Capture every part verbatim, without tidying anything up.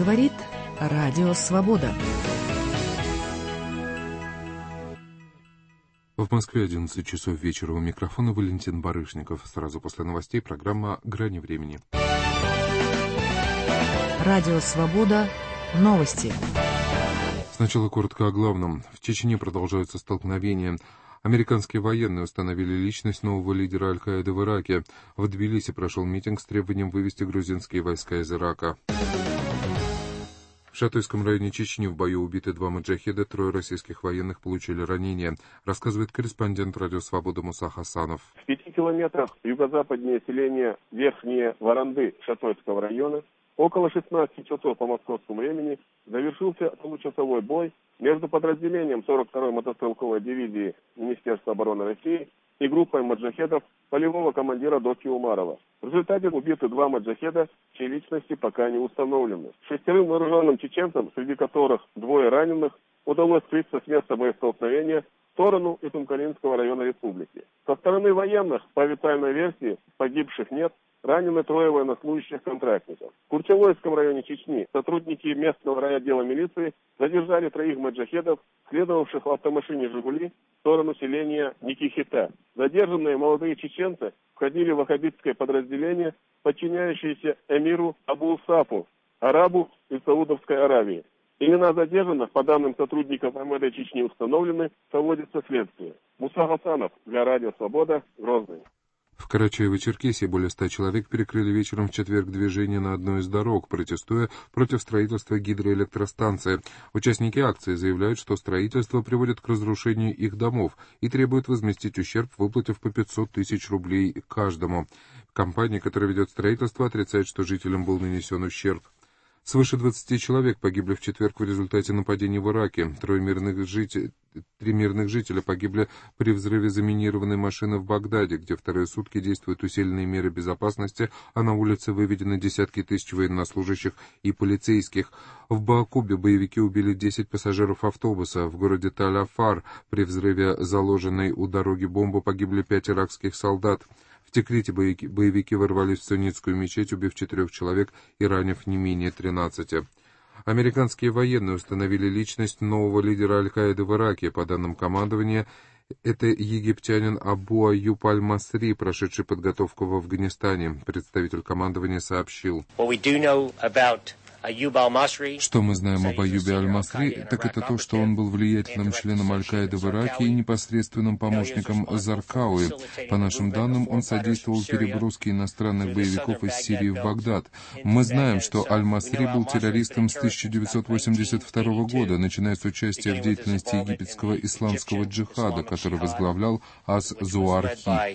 Говорит Радио Свобода. В Москве одиннадцать часов вечера. У микрофона Валентин Барышников. Сразу после новостей программа «Грани времени». Радио Свобода. Новости. Сначала коротко о главном. В Чечне продолжаются столкновения. Американские военные установили личность нового лидера Аль-Каиды в Ираке. В Тбилиси прошел митинг с требованием вывести грузинские войска из Ирака. В Шатойском районе Чечни в бою убиты два маджахеда, трое российских военных получили ранения, рассказывает корреспондент Радио Свобода Муса Хасанов. В пяти километрах юго-западнее селения Верхние Воронды Шатойского района около шестнадцати часов по московскому времени завершился получасовой бой между подразделением сорок второй мотострелковой дивизии Министерства обороны России и группой маджахедов полевого командира Доки Умарова. В результате убиты два маджахеда, чьи личности пока не установлены. Шестерым вооруженным чеченцам, среди которых двое раненых, удалось скрыться с места боестолкновения в сторону Итумкалинского района республики. Со стороны военных, по официальной версии, погибших нет, ранены трое военнослужащих контрактников. В Курчалойском районе Чечни сотрудники местного райотдела милиции задержали троих маджахедов, следовавших в автомашине «Жигули» в сторону селения Никихита. Задержанные молодые чеченцы входили в ваххабитское подразделение, подчиняющееся эмиру Абу Усафу, арабу из Саудовской Аравии. Имена задержанных, по данным сотрудников МВД Чечни, установлены, проводится следствие. Муса Хасанов для Радио Свобода, Грозный. В Карачаево-Черкесии более ста человек перекрыли вечером в четверг движение на одной из дорог, протестуя против строительства гидроэлектростанции. Участники акции заявляют, что строительство приводит к разрушению их домов и требуют возместить ущерб, выплатив по пятьсот тысяч рублей каждому. Компания, которая ведет строительство, отрицает, что жителям был нанесен ущерб. Свыше двадцати человек погибли в четверг в результате нападений в Ираке. Трое мирных жителей, три мирных жителя погибли при взрыве заминированной машины в Багдаде, где вторые сутки действуют усиленные меры безопасности, а на улице выведены десятки тысяч военнослужащих и полицейских. В Баакубе боевики убили десять пассажиров автобуса. В городе Таль-Афар при взрыве заложенной у дороги бомбы погибли пять иракских солдат. В Тикрите боевики, боевики ворвались в суннитскую мечеть, убив четырех человек и ранив не менее тринадцати. Американские военные установили личность нового лидера Аль-Каиды в Ираке. По данным командования, это египтянин Абу Аюб Аль-Масри, прошедший подготовку в Афганистане. Представитель командования сообщил: что мы знаем об Аюбе Аль-Масри, так это то, что он был влиятельным членом Аль-Каиды в Ираке и непосредственным помощником Заркауи. По нашим данным, он содействовал переброске иностранных боевиков из Сирии в Багдад. Мы знаем, что Аль-Масри был террористом с тысяча девятьсот восемьдесят второго года, начиная с участия в деятельности египетского исламского джихада, который возглавлял Ас-Зуархи.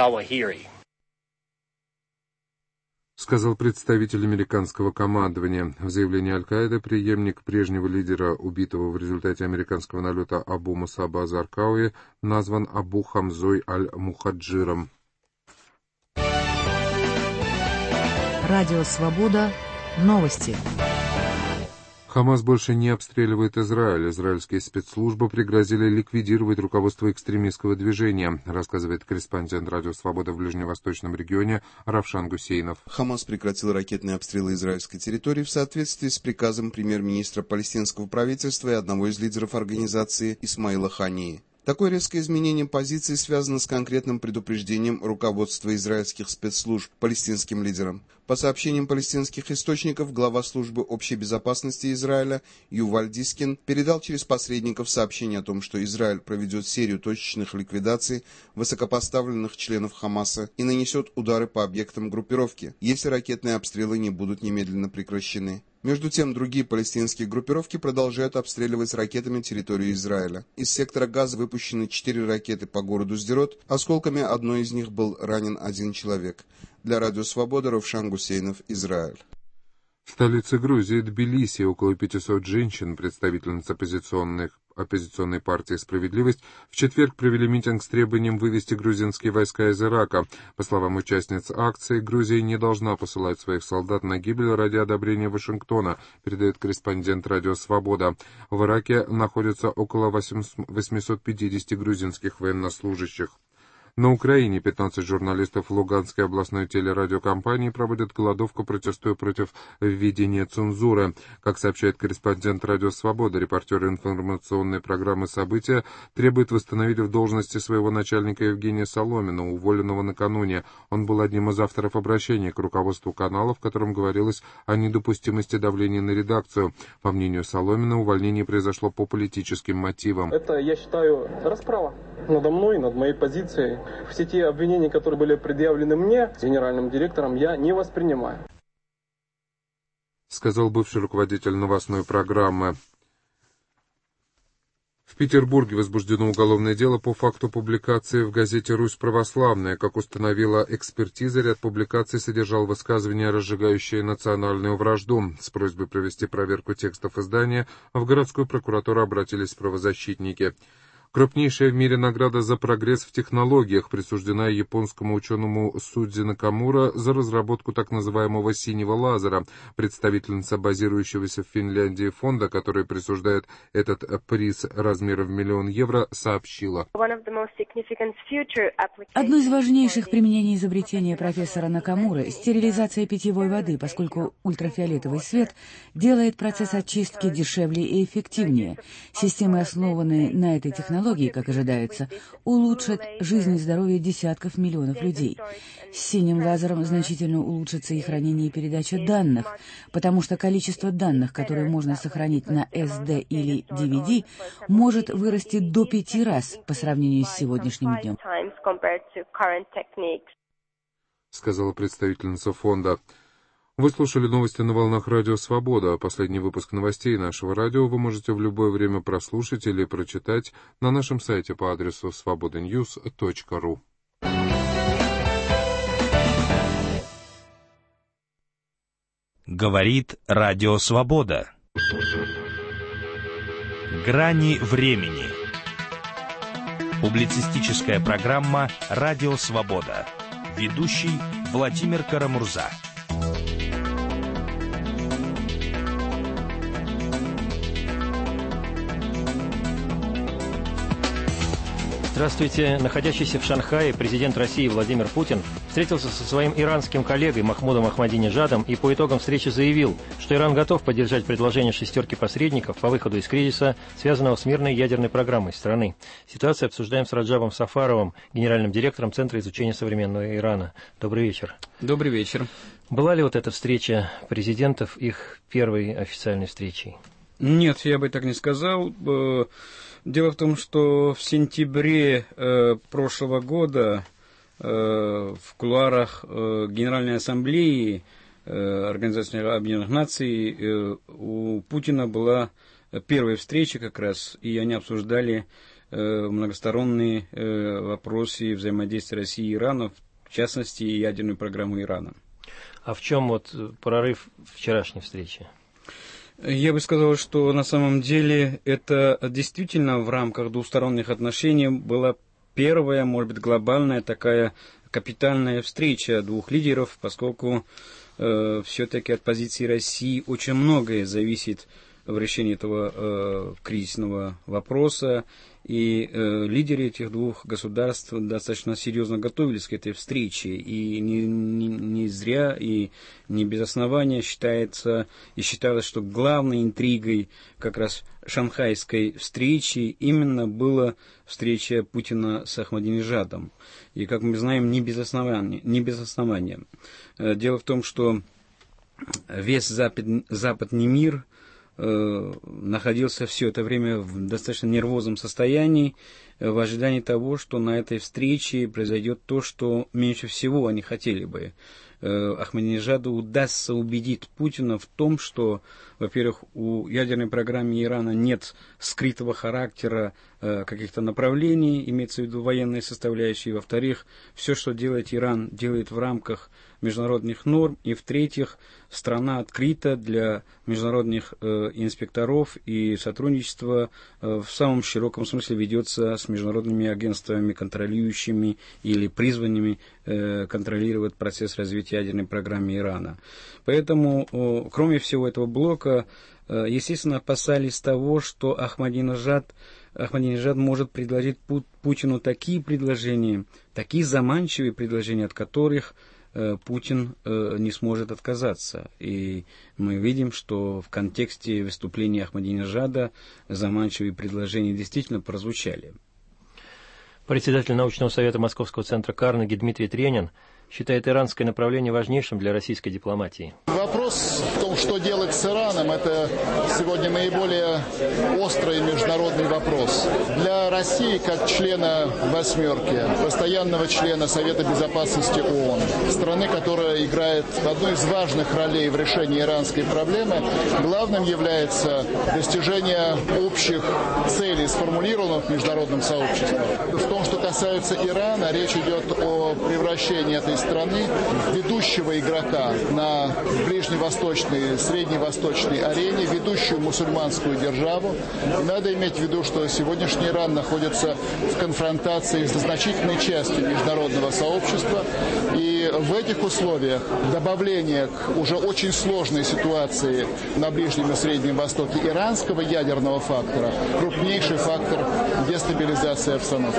Сказал представитель американского командования. В заявлении Аль-Каиды преемник прежнего лидера, убитого в результате американского налета Абу Мусаба Заркауи, назван Абу Хамзой Аль-Мухаджиром. Радио Свобода. Новости. Хамас больше не обстреливает Израиль. Израильские спецслужбы пригрозили ликвидировать руководство экстремистского движения, рассказывает корреспондент Радио Свобода в ближневосточном регионе Равшан Гусейнов. Хамас прекратил ракетные обстрелы израильской территории в соответствии с приказом премьер-министра палестинского правительства и одного из лидеров организации Исмаила Хании. Такое резкое изменение позиции связано с конкретным предупреждением руководства израильских спецслужб палестинским лидерам. По сообщениям палестинских источников, глава службы общей безопасности Израиля Юваль Дискин передал через посредников сообщение о том, что Израиль проведет серию точечных ликвидаций высокопоставленных членов Хамаса и нанесет удары по объектам группировки, если ракетные обстрелы не будут немедленно прекращены. Между тем, другие палестинские группировки продолжают обстреливать ракетами территорию Израиля. Из сектора Газа выпущены четыре ракеты по городу Сдерот, осколками одной из них был ранен один человек. Для Радио Свобода Равшан Гусейнов, Израиль. В столице Грузии, Тбилиси, около пятисот женщин, представительниц оппозиционных оппозиционной партии «Справедливость», в четверг провели митинг с требованием вывести грузинские войска из Ирака. По словам участниц акции, Грузия не должна посылать своих солдат на гибель ради одобрения Вашингтона, передает корреспондент Радио Свобода. В Ираке находится около восьмисот пятидесяти грузинских военнослужащих. На Украине пятнадцать журналистов Луганской областной телерадиокомпании проводят голодовку, протестуя против введения цензуры. Как сообщает корреспондент «Радио Свобода», репортер информационной программы «События» требует восстановить в должности своего начальника Евгения Соломина, уволенного накануне. Он был одним из авторов обращения к руководству канала, в котором говорилось о недопустимости давления на редакцию. По мнению Соломина, увольнение произошло по политическим мотивам. Это, я считаю, расправа надо мной, над моей позицией. Все те обвинения, которые были предъявлены мне, генеральным директором, я не воспринимаю. Сказал бывший руководитель новостной программы. В Петербурге возбуждено уголовное дело по факту публикации в газете «Русь православная». Как установила экспертиза, ряд публикаций содержал высказывания, разжигающие национальную вражду. С просьбой провести проверку текстов издания в городскую прокуратуру обратились правозащитники. Крупнейшая в мире награда за прогресс в технологиях присуждена японскому ученому Судзи Накамура за разработку так называемого «синего лазера». Представительница базирующегося в Финляндии фонда, который присуждает этот приз размером в миллион евро, сообщила. Одно из важнейших применений изобретения профессора Накамуры – стерилизация питьевой воды, поскольку ультрафиолетовый свет делает процесс очистки дешевле и эффективнее. Системы, основанные на этой технологии, как ожидается, улучшат жизнь и здоровье десятков миллионов людей. С синим лазером значительно улучшится и хранение и передача данных, потому что количество данных, которые можно сохранить на эс ди или ди ви ди, может вырасти до пяти раз по сравнению с сегодняшним днем, сказала представительница фонда. Вы слушали новости на волнах Радио Свобода. Последний выпуск новостей нашего радио вы можете в любое время прослушать или прочитать на нашем сайте по адресу свобода ньюс точка ру. Говорит Радио Свобода. Грани времени. Публицистическая программа «Радио Свобода». Ведущий Владимир Карамурза. Здравствуйте. Находящийся в Шанхае президент России Владимир Путин встретился со своим иранским коллегой Махмудом Ахмадинежадом и по итогам встречи заявил, что Иран готов поддержать предложение шестерки посредников по выходу из кризиса, связанного с мирной ядерной программой страны. Ситуацию обсуждаем с Раджабом Сафаровым, генеральным директором Центра изучения современного Ирана. Добрый вечер. Добрый вечер. Была ли вот эта встреча президентов их первой официальной встречей? Нет, я бы так не сказал. Дело в том, что в сентябре э, прошлого года э, в кулуарах э, Генеральной Ассамблеи э, Организации Объединенных Наций э, у Путина была первая встреча как раз, и они обсуждали э, многосторонние э, вопросы взаимодействия России и Ирана, в частности, ядерную программу Ирана. А в чем вот прорыв вчерашней встречи? Я бы сказал, что на самом деле это действительно в рамках двусторонних отношений была первая, может быть, глобальная такая капитальная встреча двух лидеров, поскольку э, все-таки от позиции России очень многое зависит в решении этого э, кризисного вопроса. И э, лидеры этих двух государств достаточно серьезно готовились к этой встрече. И не, не, не зря и не без основания считается и считалось, что главной интригой как раз шанхайской встречи именно была встреча Путина с Ахмадинежадом. И, как мы знаем, не без основания. Не без основания. Э, дело в том, что весь запад, западный мир находился все это время в достаточно нервозном состоянии, в ожидании того, что на этой встрече произойдет то, что меньше всего они хотели бы. Ахмадинежаду удастся убедить Путина в том, что, во-первых, у ядерной программы Ирана нет скрытого характера э, каких-то направлений, имеется в виду военные составляющие. Во-вторых, все, что делает Иран, делает в рамках международных норм. И, в-третьих, страна открыта для международных э, инспекторов, и сотрудничество э, в самом широком смысле ведется с международными агентствами, контролирующими или призванными э, контролировать процесс развития ядерной программы Ирана. Поэтому, э, кроме всего этого блока, э, естественно, опасались того, что Ахмадинежад Ахмадинежад может предложить Путину такие предложения, такие заманчивые предложения, от которых Путин не сможет отказаться. И мы видим, что в контексте выступления Ахмадинежада заманчивые предложения действительно прозвучали. Председатель научного совета Московского центра Карнеги Дмитрий Тренин считает иранское направление важнейшим для российской дипломатии. Вопрос в том, что делать с Ираном, это сегодня наиболее острый международный вопрос. Для России, как члена «восьмерки», постоянного члена Совета Безопасности ООН, страны, которая играет одну из важных ролей в решении иранской проблемы, главным является достижение общих целей, сформулированных международным сообществом. В том, что касается Ирана, речь идет о превращении этой страны в ведущего игрока на ближневосточной, средневосточной арене, ведущую мусульманскую державу. И надо иметь в виду, что сегодняшний Иран находится в конфронтации с значительной частью международного сообщества. И в этих условиях добавление к уже очень сложной ситуации на Ближнем и Среднем Востоке иранского ядерного фактора – крупнейший фактор дестабилизации обстановки.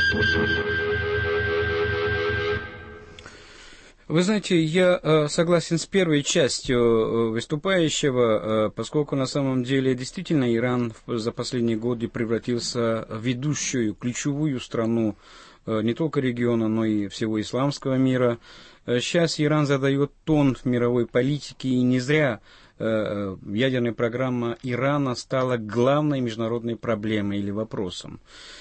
Вы знаете, я э, согласен с первой частью э, выступающего, э, поскольку на самом деле действительно Иран за последние годы превратился в ведущую, ключевую страну э, не только региона, но и всего исламского мира. Э, сейчас Иран задает тон в мировой политике, и не зря э, ядерная программа Ирана стала главной международной проблемой или вопросом.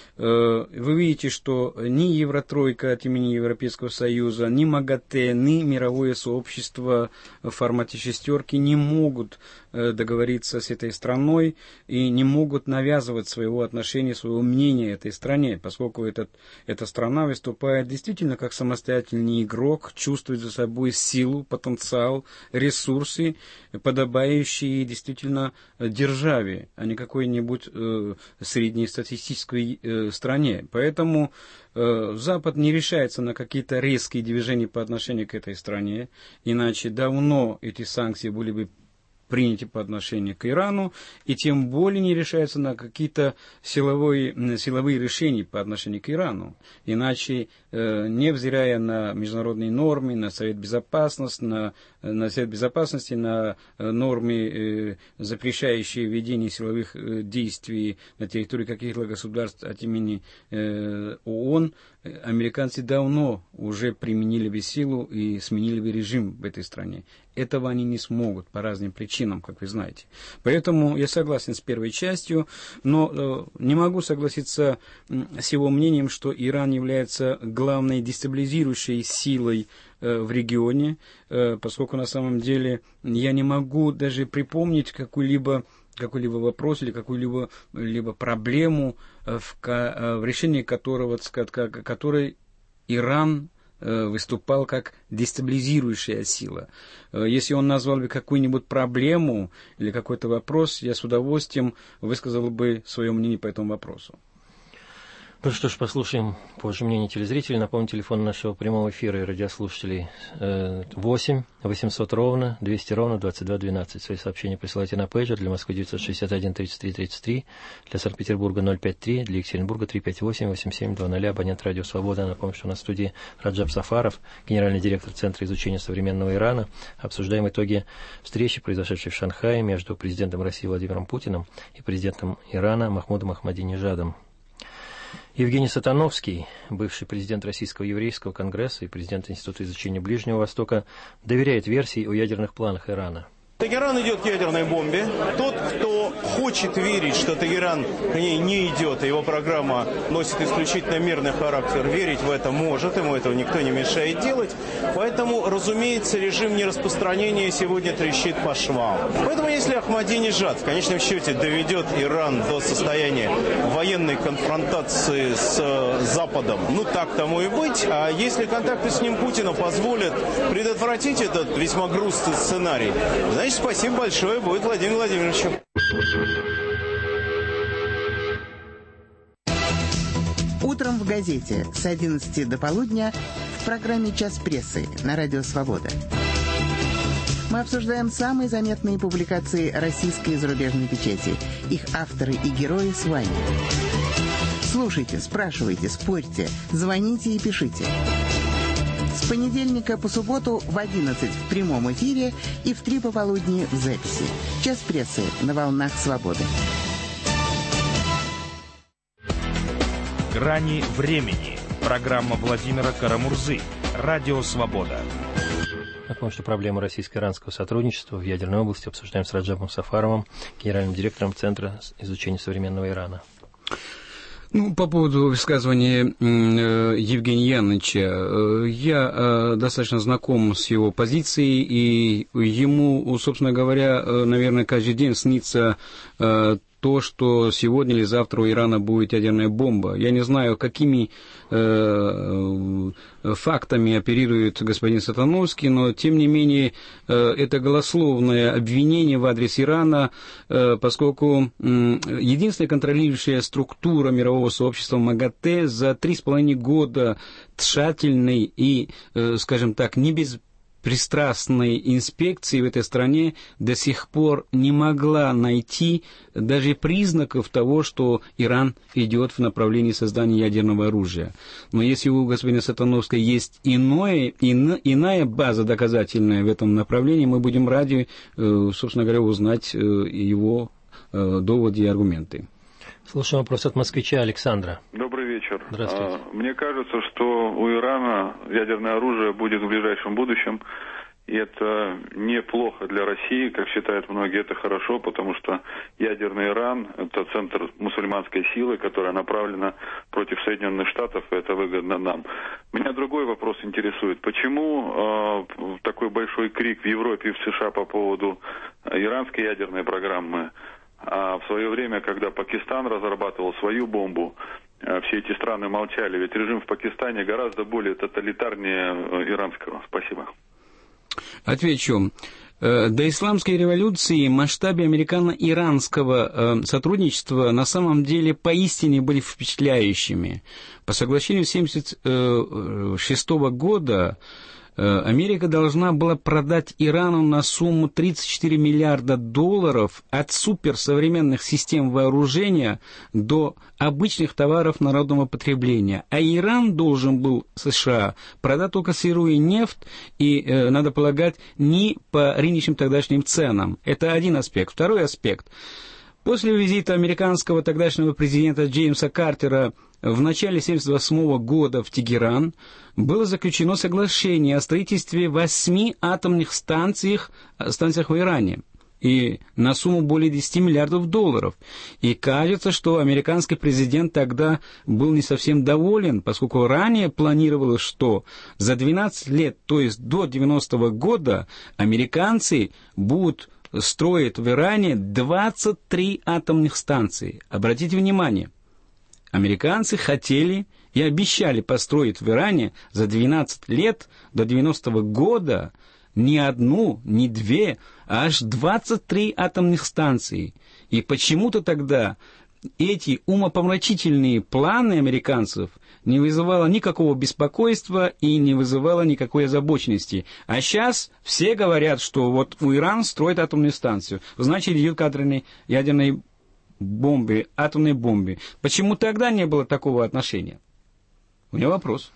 Вы видите, что ни Евротройка от имени Европейского Союза, ни МАГАТЭ, ни мировое сообщество в формате шестерки не могут договориться с этой страной и не могут навязывать своего отношения, своего мнения этой стране, поскольку этот, эта страна выступает действительно как самостоятельный игрок, чувствует за собой силу, потенциал, ресурсы, подобающие действительно державе, а не какой-нибудь э, среднестатистической э, стране. Поэтому э, Запад не решается на какие-то резкие движения по отношению к этой стране, иначе давно эти санкции были бы приняты по отношению к Ирану, и тем более не решается на какие-то силовые, силовые решения по отношению к Ирану. Иначе, э, невзирая на международные нормы, на Совет Безопасности, на, на Совет Безопасности, на нормы, э, запрещающие введение силовых э, действий на территории каких-то государств от имени э, ООН, американцы давно уже применили бы силу и сменили бы режим в этой стране. Этого они не смогут по разным причинам, как вы знаете. Поэтому я согласен с первой частью, но э, не могу согласиться с его мнением, что Иран является главной дестабилизирующей силой э, в регионе, э, поскольку на самом деле я не могу даже припомнить какую-либо какой-либо вопрос или какую-либо либо проблему, в, в решении которого, которой Иран выступал как дестабилизирующая сила. Если он назвал бы какую-нибудь проблему или какой-то вопрос, я с удовольствием высказал бы свое мнение по этому вопросу. Ну что ж, послушаем позже мнение телезрителей. Напомню, телефон нашего прямого эфира и радиослушателей восемь восемьсот ровно двести ровно двадцать два двенадцать. Свои сообщения присылайте на пейджер. Для Москвы девятьсот шестьдесят один тридцать три тридцать три, для Санкт-Петербурга ноль пять три, для Екатеринбурга три пять восемь восемь семь два ноль. Абонент Радио Свобода. Напомню, что у нас в студии Раджаб Сафаров, генеральный директор Центра изучения современного Ирана. Обсуждаем итоги встречи, произошедшей в Шанхае между президентом России Владимиром Путиным и президентом Ирана Махмудом Ахмадинежадом. Евгений Сатановский, бывший президент Российского еврейского конгресса и президент Института изучения Ближнего Востока, доверяет версии о ядерных планах Ирана. Тегеран идет к ядерной бомбе. Тот, кто хочет верить, что Тегеран к ней не идет, и его программа носит исключительно мирный характер, верить в это может, ему этого никто не мешает делать. Поэтому, разумеется, режим нераспространения сегодня трещит по швам. Поэтому, если Ахмадинежад в конечном счете доведет Иран до состояния военной конфронтации с Западом, ну так тому и быть, а если контакты с ним Путина позволят предотвратить этот весьма грустный сценарий, значит, спасибо большое будет Владимиру Владимировичу. Утром в газете с одиннадцати до полудня в программе «Час прессы» на Радио Свобода. Мы обсуждаем самые заметные публикации российской и зарубежной печати, их авторы и герои с вами. Слушайте, спрашивайте, спорьте, звоните и пишите. С понедельника по субботу в одиннадцать в прямом эфире и в три пополудни в записи. Час прессы на волнах свободы. «Грани времени». Программа Владимира Карамурзы. Радио «Свобода». Напомню, что проблемы российско-иранского сотрудничества в ядерной области обсуждаем с Раджабом Сафаровым, генеральным директором Центра изучения современного Ирана. Ну, по поводу высказывания э, Евгения Яновича, э, я э, достаточно знаком с его позицией, и ему, собственно говоря, э, наверное, каждый день снится э, то, что сегодня или завтра у Ирана будет ядерная бомба. Я не знаю, какими э, фактами оперирует господин Сатановский, но, тем не менее, э, это голословное обвинение в адрес Ирана, э, поскольку э, единственная контролирующая структура мирового сообщества МАГАТЭ за три с половиной года тщательной и, э, скажем так, не без пристрастной инспекции в этой стране до сих пор не могла найти даже признаков того, что Иран идет в направлении создания ядерного оружия. Но если у господина Сатановского есть иное, ино, иная база доказательная в этом направлении, мы будем рады, собственно говоря, узнать его доводы и аргументы. Слушаем вопрос от москвича Александра. Добрый вечер. Здравствуйте. Мне кажется, что у Ирана ядерное оружие будет в ближайшем будущем, и это неплохо для России, как считают многие, это хорошо, потому что ядерный Иран – это центр мусульманской силы, которая направлена против Соединенных Штатов, и это выгодно нам. Меня другой вопрос интересует. Почему э, такой большой крик в Европе и в США по поводу иранской ядерной программы? А в свое время, когда Пакистан разрабатывал свою бомбу, все эти страны молчали. Ведь режим в Пакистане гораздо более тоталитарнее иранского. Спасибо. Отвечу. До исламской революции масштабы американо-иранского сотрудничества на самом деле поистине были впечатляющими. По соглашению тысяча девятьсот семьдесят шестого года Америка должна была продать Ирану на сумму тридцать четыре миллиарда долларов от суперсовременных систем вооружения до обычных товаров народного потребления. А Иран должен был США продать только сырую нефть и, э, надо полагать, не по рыночным тогдашним ценам. Это один аспект. Второй аспект. После визита американского тогдашнего президента Джеймса Картера в начале тысяча девятьсот семьдесят восьмого года в Тегеран было заключено соглашение о строительстве восьми атомных станциях, станциях в Иране и на сумму более десяти миллиардов долларов. И кажется, что американский президент тогда был не совсем доволен, поскольку ранее планировалось, что за двенадцать лет, то есть до девяностого года, американцы будут строить в Иране двадцать три атомных станции. Обратите внимание, американцы хотели и обещали построить в Иране за двенадцать лет до девяностого года не одну, не две, а аж двадцать три атомных станции. И почему-то тогда эти умопомрачительные планы американцев не вызывало никакого беспокойства и не вызывало никакой озабоченности. А сейчас все говорят, что вот у Ирана строит атомную станцию. Значит, идет к ядерной, ядерной бомбе, атомной бомбе. Почему тогда не было такого отношения? У меня вопрос.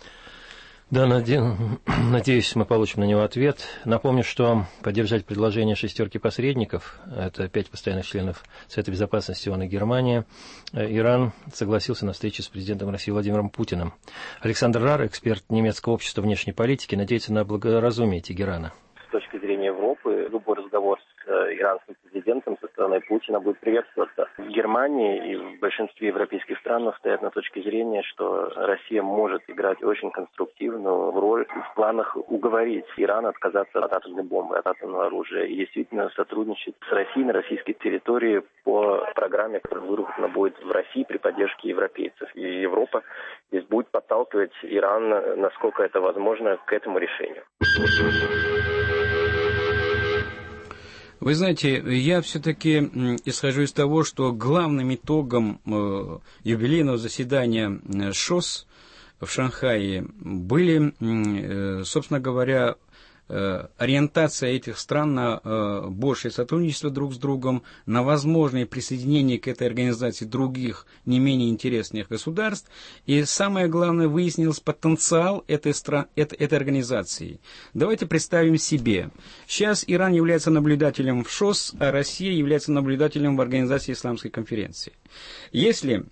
Да, надеюсь, мы получим на него ответ. Напомню, что поддержать предложение шестерки посредников, это пять постоянных членов Совета Безопасности ООН и Германия, Иран согласился на встречу с президентом России Владимиром Путиным. Александр Рар, эксперт немецкого общества внешней политики, надеется на благоразумие Тегерана. С точки зрения Европы, любой разговор с иранским президентом со стороны Путина будет приветствоваться. В Германии и в большинстве европейских стран стоят на точке зрения, что Россия может играть очень конструктивную роль в планах уговорить Иран отказаться от атомной бомбы, от атомного оружия и действительно сотрудничать с Россией на российской территории по программе, которая выработана будет в России при поддержке европейцев. И Европа здесь будет подталкивать Иран, насколько это возможно, к этому решению. Вы знаете, я все-таки исхожу из того, что главным итогом э, юбилейного заседания ШОС в Шанхае были, э, собственно говоря, ориентация этих стран на э, большее сотрудничество друг с другом, на возможное присоединение к этой организации других не менее интересных государств. И самое главное, выяснился потенциал этой, стран, этой, этой организации. Давайте представим себе. Сейчас Иран является наблюдателем в ШОС, а Россия является наблюдателем в Организации Исламской конференции. Если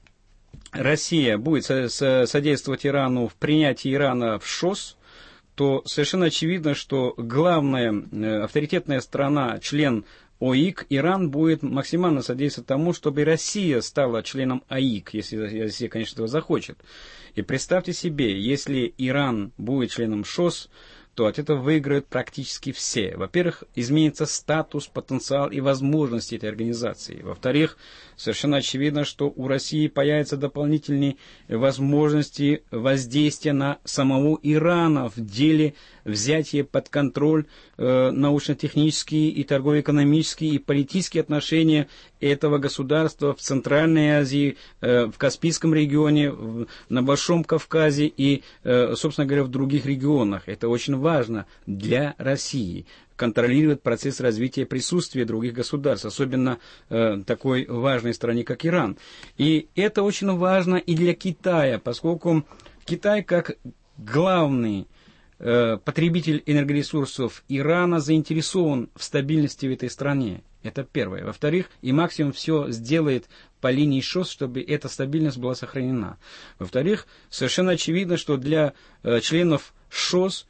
Россия будет содействовать Ирану в принятии Ирана в ШОС, то совершенно очевидно, что главная авторитетная страна, член ОИК, Иран, будет максимально содействовать тому, чтобы Россия стала членом ОИК, если Россия, конечно, этого захочет. И представьте себе, если Иран будет членом ШОС, то от этого выиграют практически все. Во-первых, изменится статус, потенциал и возможности этой организации. Во-вторых, совершенно очевидно, что у России появятся дополнительные возможности воздействия на самого Ирана в деле взятия под контроль э, научно-технические и торгово-экономические и политические отношения этого государства в Центральной Азии, э, в Каспийском регионе, в, на Большом Кавказе и, э, собственно говоря, в других регионах. Это очень важно для России. Контролировать процесс развития присутствия других государств, особенно э, такой важной стране, как Иран. И это очень важно и для Китая, поскольку Китай, как главный э, потребитель энергоресурсов Ирана, заинтересован в стабильности в этой стране. Это первое. Во-вторых, и максимум все сделает по линии ШОС, чтобы эта стабильность была сохранена. Во-вторых, совершенно очевидно, что для э, членов ШОС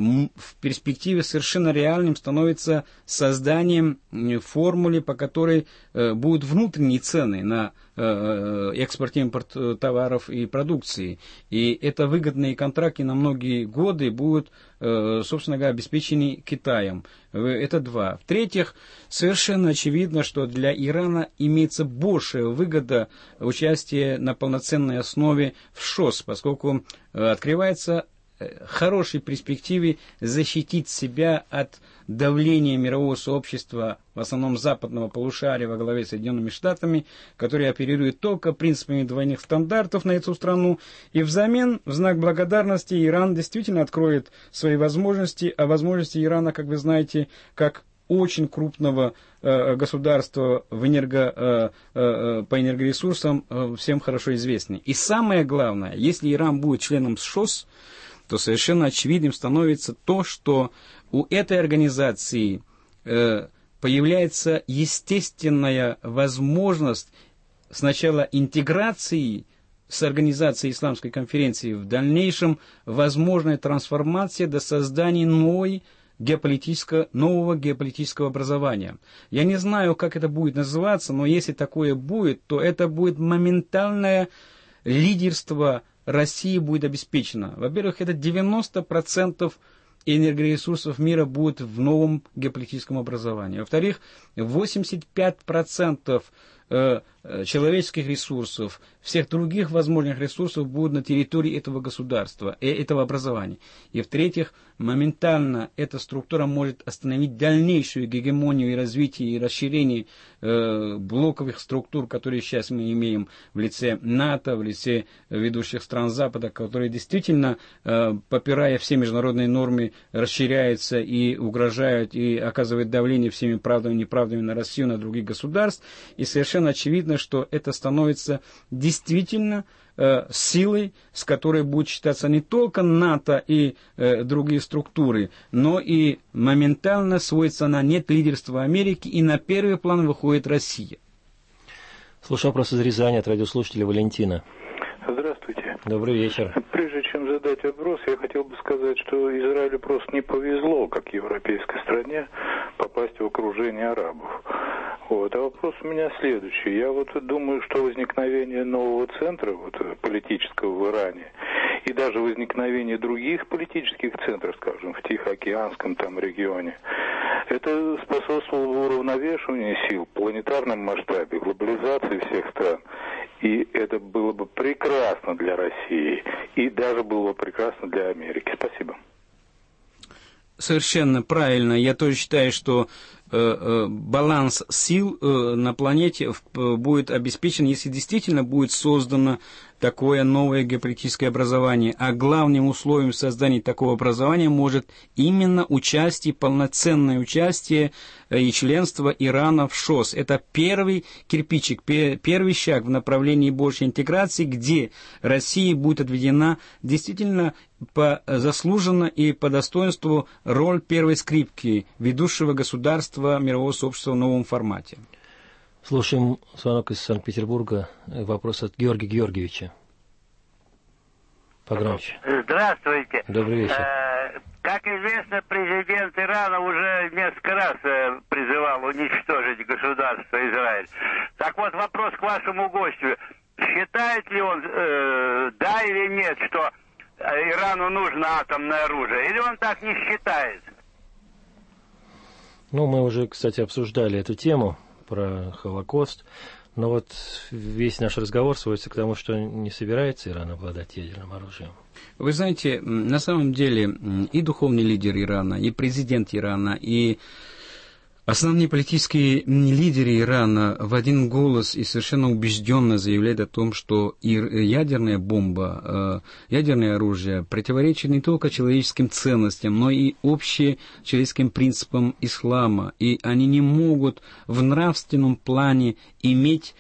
в перспективе совершенно реальным становится созданием формулы, по которой э, будут внутренние цены на э, экспорт и импорт товаров и продукции. И это выгодные контракты на многие годы будут, э, собственно говоря, обеспечены Китаем. Это два. В-третьих, совершенно очевидно, что для Ирана имеется большая выгода участия на полноценной основе в ШОС, поскольку э, открывается хорошей перспективе защитить себя от давления мирового сообщества, в основном западного полушария во главе с Соединенными Штатами, которые оперируют только принципами двойных стандартов на эту страну, и взамен, в знак благодарности, Иран действительно откроет свои возможности, а возможности Ирана, как вы знаете, как очень крупного э, государства в энерго, э, э, по энергоресурсам э, всем хорошо известны. И самое главное, если Иран будет членом ШОС, то совершенно очевидным становится то, что у этой организации э, появляется естественная возможность сначала интеграции с Организацией Исламской конференции, в дальнейшем возможная трансформация до создания новой геополитического, нового геополитического образования. Я не знаю, как это будет называться, но если такое будет, то это будет моментальное лидерство России будет обеспечено. Во-первых, это девяносто процентов энергоресурсов мира будет в новом геополитическом образовании. Во-вторых, восемьдесят пять процентов человеческих ресурсов, всех других возможных ресурсов будут на территории этого государства, этого образования. И в-третьих, моментально эта структура может остановить дальнейшую гегемонию и развитие и расширение э, блоковых структур, которые сейчас мы имеем в лице НАТО, в лице ведущих стран Запада, которые действительно, э, попирая все международные нормы, расширяются и угрожают, и оказывают давление всеми правдами и неправдами на Россию, на других государств. И совершенно очевидно, что это становится действительно э, силой, с которой будет считаться не только НАТО и э, другие структуры, но и моментально сводится на нет лидерства Америки, и на первый план выходит Россия. Слушаю вопрос из Рязани от радиослушателя Валентина. Здравствуйте. Добрый вечер. Прежде чем задать вопрос, я хотел бы сказать, что Израилю просто не повезло, как европейской стране, попасть в окружение арабов. Вот. А вопрос у меня следующий. Я вот думаю, что возникновение нового центра вот, политического в Иране и даже возникновение других политических центров, скажем, в Тихоокеанском там регионе, это способствовало бы уравновешиванию сил в планетарном масштабе, глобализации всех стран. И это было бы прекрасно для России. И даже было бы прекрасно для Америки. Спасибо. Совершенно правильно. Я тоже считаю, что баланс сил на планете будет обеспечен, если действительно будет создано такое новое геополитическое образование. А главным условием создания такого образования может именно участие, полноценное участие и членство Ирана в ШОС. Это первый кирпичик, первый шаг в направлении большей интеграции, где России будет отведена действительно по заслуженно и по достоинству роль первой скрипки ведущего государства мирового сообщества в новом формате. Слушаем звонок из Санкт-Петербурга. Вопрос от Георгия Георгиевича. Погромче. Здравствуйте. Добрый вечер. Э, как известно, президент Ирана уже несколько раз э, призывал уничтожить государство Израиль. Так вот, вопрос к вашему гостю. Считает ли он, э, да или нет, что Ирану нужно атомное оружие? Или он так не считает? Ну, мы уже, кстати, обсуждали эту тему про Холокост, но вот весь наш разговор сводится к тому, что не собирается Иран обладать ядерным оружием. Вы знаете, на самом деле и духовный лидер Ирана, и президент Ирана, и основные политические лидеры Ирана в один голос и совершенно убежденно заявляют о том, что ядерная бомба, ядерное оружие противоречит не только человеческим ценностям, но и общечеловеческим принципам ислама. И они не могут в нравственном плане иметь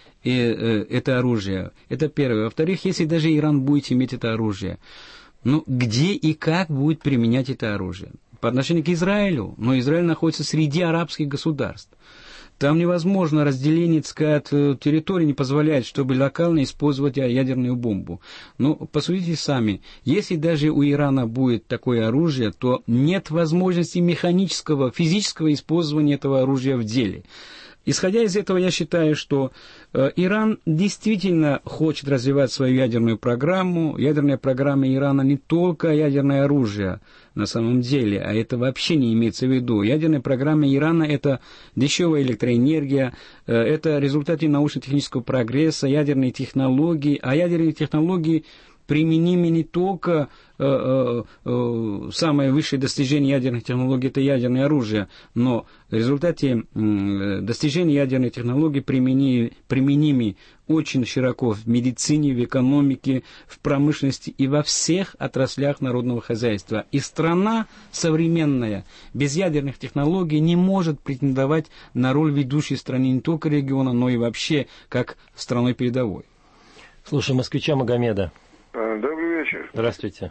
это оружие. Это первое. Во-вторых, если даже Иран будет иметь это оружие, ну где и как будет применять это оружие? По отношению к Израилю, но Израиль находится среди арабских государств. Там невозможно разделение, так сказать, территории, не позволяет, чтобы локально использовать ядерную бомбу. Но посудите сами, если даже у Ирана будет такое оружие, то нет возможности механического, физического использования этого оружия в деле. Исходя из этого, я считаю, что э, Иран действительно хочет развивать свою ядерную программу. Ядерная программа Ирана не только ядерное оружие на самом деле, а это вообще не имеется в виду. Ядерная программа Ирана – это дешевая электроэнергия, э, это результаты научно-технического прогресса, ядерные технологии, а ядерные технологии применимы не только э, э, э, самое высшее достижение ядерных технологий – это ядерное оружие, но в результате э, достижения ядерной технологии применимы, применимы очень широко в медицине, в экономике, в промышленности и во всех отраслях народного хозяйства. И страна современная без ядерных технологий не может претендовать на роль ведущей страны не только региона, но и вообще как страной передовой. Слушай, москвича Магомеда. Добрый вечер. Здравствуйте.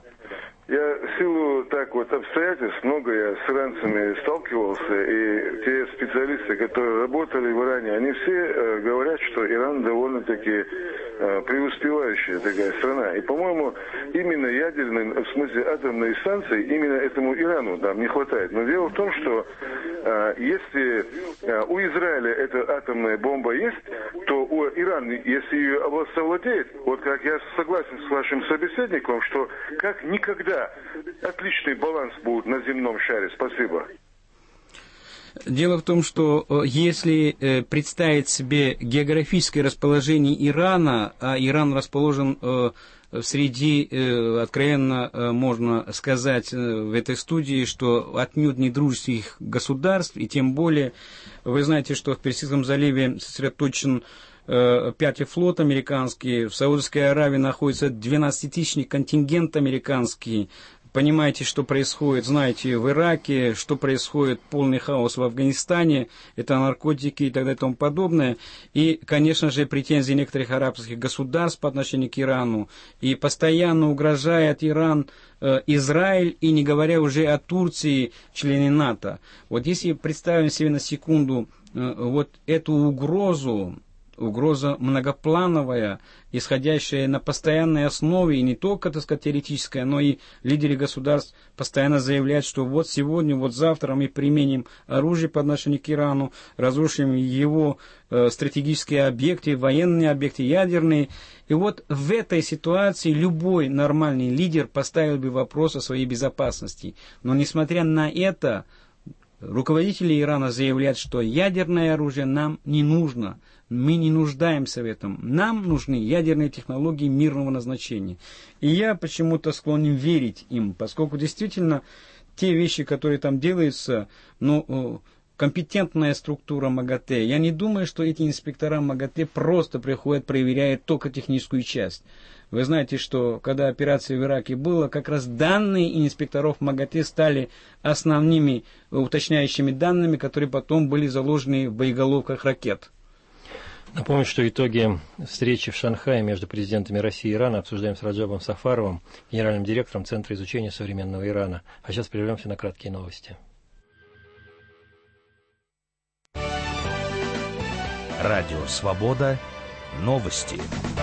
Я в силу так вот обстоятельств, много я с иранцами сталкивался, и те специалисты, которые работали в Иране, они все э, говорят, что Иран довольно-таки э, преуспевающая такая страна. И, по-моему, именно ядерной, в смысле атомной станции, именно этому Ирану нам не хватает. Но дело в том, что э, если э, у Израиля эта атомная бомба есть, то у Ирана, если ее совладеет, вот как я согласен с вашим собеседником, что как никогда отличный баланс будет на земном шаре. Спасибо. Дело в том, что если представить себе географическое расположение Ирана, а Иран расположен среди, откровенно можно сказать в этой студии, что отнюдь не дружеских государств, и тем более вы знаете, что в Персидском заливе сосредоточен пятый флот американский, в Саудовской Аравии находится двенадцатитысячный контингент американский. Понимаете, что происходит, знаете, в Ираке, что происходит, полный хаос в Афганистане, это наркотики и так далее и тому подобное. И, конечно же, претензии некоторых арабских государств по отношению к Ирану. И постоянно угрожает Иран, э, Израиль, и не говоря уже о Турции, члене НАТО. Вот если представим себе на секунду э, вот эту угрозу, угроза многоплановая, исходящая на постоянной основе, и не только, так сказать, теоретическая, но и лидеры государств постоянно заявляют, что вот сегодня, вот завтра мы применим оружие по отношению к Ирану, разрушим его э, стратегические объекты, военные объекты, ядерные. И вот в этой ситуации любой нормальный лидер поставил бы вопрос о своей безопасности. Но несмотря на это, руководители Ирана заявляют, что ядерное оружие нам не нужно. Мы не нуждаемся в этом. Нам нужны ядерные технологии мирного назначения. И я почему-то склонен верить им, поскольку действительно те вещи, которые там делаются, ну, компетентная структура МАГАТЭ. Я не думаю, что эти инспектора МАГАТЭ просто приходят, проверяют только техническую часть. Вы знаете, что когда операция в Ираке была, как раз данные инспекторов МАГАТЭ стали основными уточняющими данными, которые потом были заложены в боеголовках ракет. Напомню, что итоги встречи в Шанхае между президентами России и Ирана обсуждаем с Раджабом Сафаровым, генеральным директором Центра изучения современного Ирана. А сейчас прервемся на краткие новости. Радио «Свобода». Новости.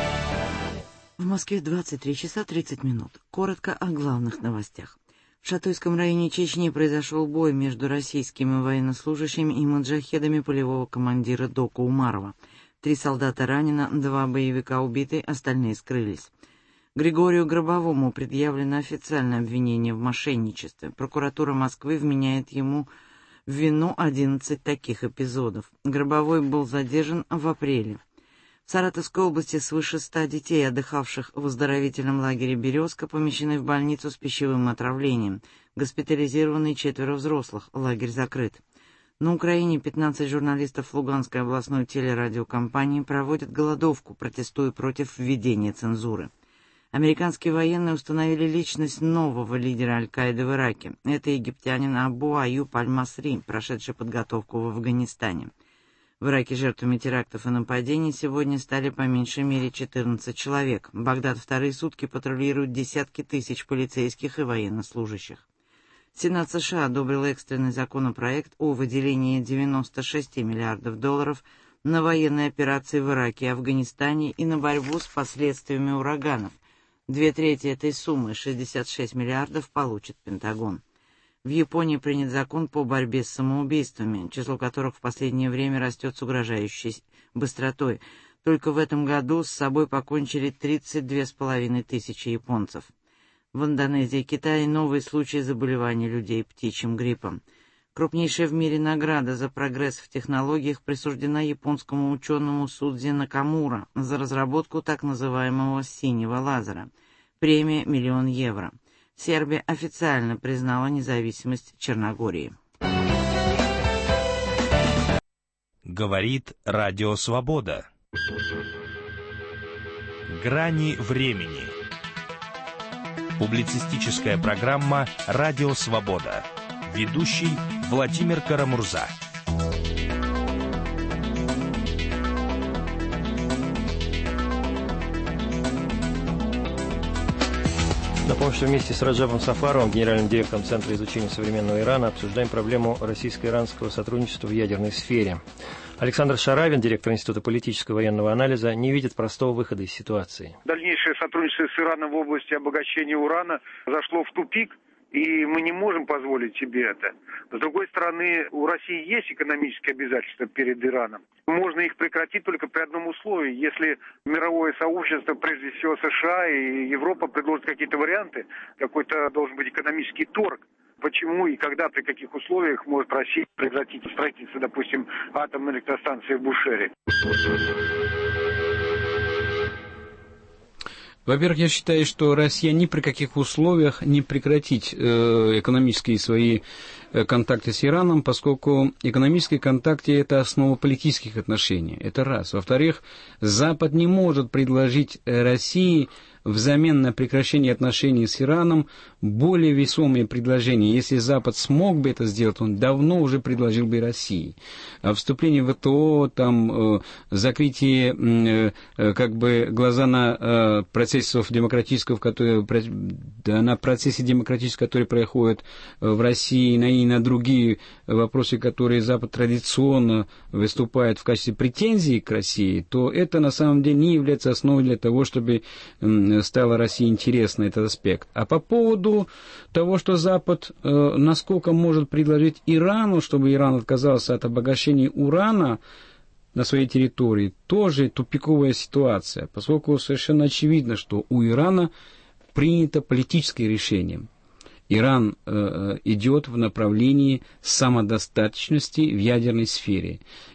В Москве двадцать три часа тридцать минут. Коротко о главных новостях. В Шатойском районе Чечни произошел бой между российскими военнослужащими и маджахедами полевого командира Дока Умарова. Три солдата ранено, два боевика убиты, остальные скрылись. Григорию Гробовому предъявлено официальное обвинение в мошенничестве. Прокуратура Москвы вменяет ему в вину одиннадцать таких эпизодов. Гробовой был задержан в апреле. В Саратовской области свыше ста детей, отдыхавших в оздоровительном лагере «Березка», помещены в больницу с пищевым отравлением. Госпитализированы четверо взрослых. Лагерь закрыт. На Украине пятнадцать журналистов Луганской областной телерадиокомпании проводят голодовку, протестуя против введения цензуры. Американские военные установили личность нового лидера Аль-Каиды в Ираке. Это египтянин Абу Аюб Аль-Масри, прошедший подготовку в Афганистане. В Ираке жертвами терактов и нападений сегодня стали по меньшей мере четырнадцать человек. Багдад вторые сутки патрулируют десятки тысяч полицейских и военнослужащих. Сенат США одобрил экстренный законопроект о выделении девяноста шести миллиардов долларов на военные операции в Ираке и Афганистане и на борьбу с последствиями ураганов. Две трети этой суммы, шестьдесят шесть миллиардов, получит Пентагон. В Японии принят закон по борьбе с самоубийствами, число которых в последнее время растет с угрожающей быстротой. Только в этом году с собой покончили тридцать две с половиной тысячи японцев. В Индонезии и Китае новые случаи заболевания людей птичьим гриппом. Крупнейшая в мире награда за прогресс в технологиях присуждена японскому ученому Судзи Накамура за разработку так называемого «синего лазера». Премия миллион евро. Сербия официально признала независимость Черногории. Говорит Радио Свобода. Грани времени. Публицистическая программа «Радио Свобода». Ведущий Владимир Карамурза. Напомню, что вместе с Раджабом Сафаровым, генеральным директором Центра изучения современного Ирана, обсуждаем проблему российско-иранского сотрудничества в ядерной сфере. Александр Шаравин, директор Института политического и военного анализа, не видит простого выхода из ситуации. Дальнейшее сотрудничество с Ираном в области обогащения урана зашло в тупик, и мы не можем позволить себе это. С другой стороны, у России есть экономические обязательства перед Ираном. Можно их прекратить только при одном условии. Если мировое сообщество, прежде всего США и Европа, предложат какие-то варианты, какой-то должен быть экономический торг. Почему и когда, при каких условиях может Россия прекратить строительство, допустим, атомной электростанции в Бушере? Во-первых, я считаю, что Россия ни при каких условиях не прекратит э, экономические свои э, контакты с Ираном, поскольку экономические контакты – это основа политических отношений. Это раз. Во-вторых, Запад не может предложить России взамен на прекращение отношений с Ираном более весомые предложения. Если Запад смог бы это сделать, он давно уже предложил бы России. А вступление в ВТО, там, э, закрытие, э, как бы, глаза на э, процессов демократических, которые, да, на процессе демократических, которые происходят в России, на, и на другие вопросы, которые Запад традиционно выступает в качестве претензий к России, то это на самом деле не является основой для того, чтобы э, стало России интересно этот аспект. А по поводу того, что Запад э, насколько может предложить Ирану, чтобы Иран отказался от обогащения урана на своей территории, тоже тупиковая ситуация, поскольку совершенно очевидно, что у Ирана принято политическое решение. Иран э, идет в направлении самодостаточности в ядерной сфере.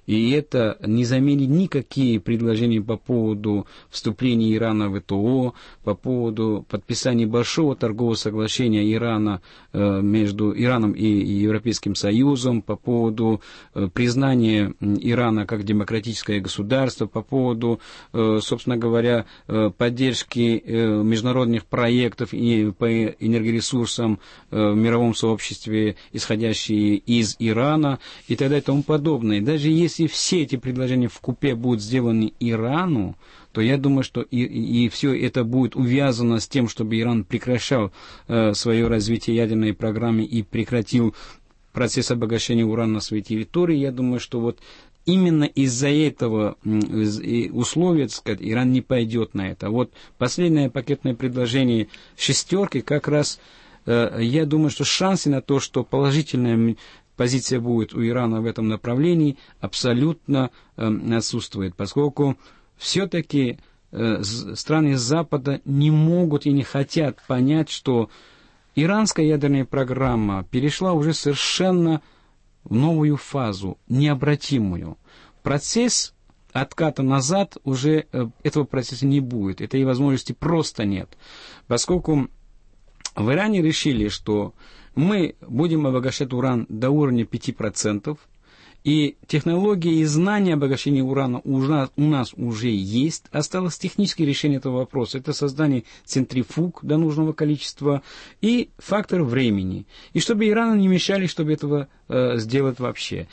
И это не заменит никакие предложения по поводу вступления Ирана в ВТО, по поводу подписания большого торгового соглашения Ирана э, между Ираном и, и Европейским Союзом, по поводу э, признания Ирана как демократическое государство, по поводу, э, собственно говоря, э, поддержки э, международных проектов и по энергоресурсам э, в мировом сообществе, исходящие из Ирана и так далее и тому подобное. Даже если все эти предложения вкупе будут сделаны Ирану, то я думаю, что и, и все это будет увязано с тем, чтобы Иран прекращал э, свое развитие ядерной программы и прекратил процесс обогащения урана на своей территории. Я думаю, что вот именно из-за этого условия, так сказать, Иран не пойдет на это. Вот последнее пакетное предложение шестерки, как раз э, я думаю, что шансы на то, что положительная позиция будет у Ирана в этом направлении, абсолютно э, отсутствует, поскольку все-таки э, страны Запада не могут и не хотят понять, что иранская ядерная программа перешла уже совершенно в новую фазу, необратимую. Процесс отката назад уже э, этого процесса не будет, этой возможности просто нет, поскольку в Иране решили, что мы будем обогащать уран до уровня пяти процентов, и технологии и знания обогащения урана у нас, у нас уже есть. Осталось техническое решение этого вопроса. Это создание центрифуг до нужного количества и фактор времени. И чтобы Ирану не мешали, чтобы этого э, сделать вообще.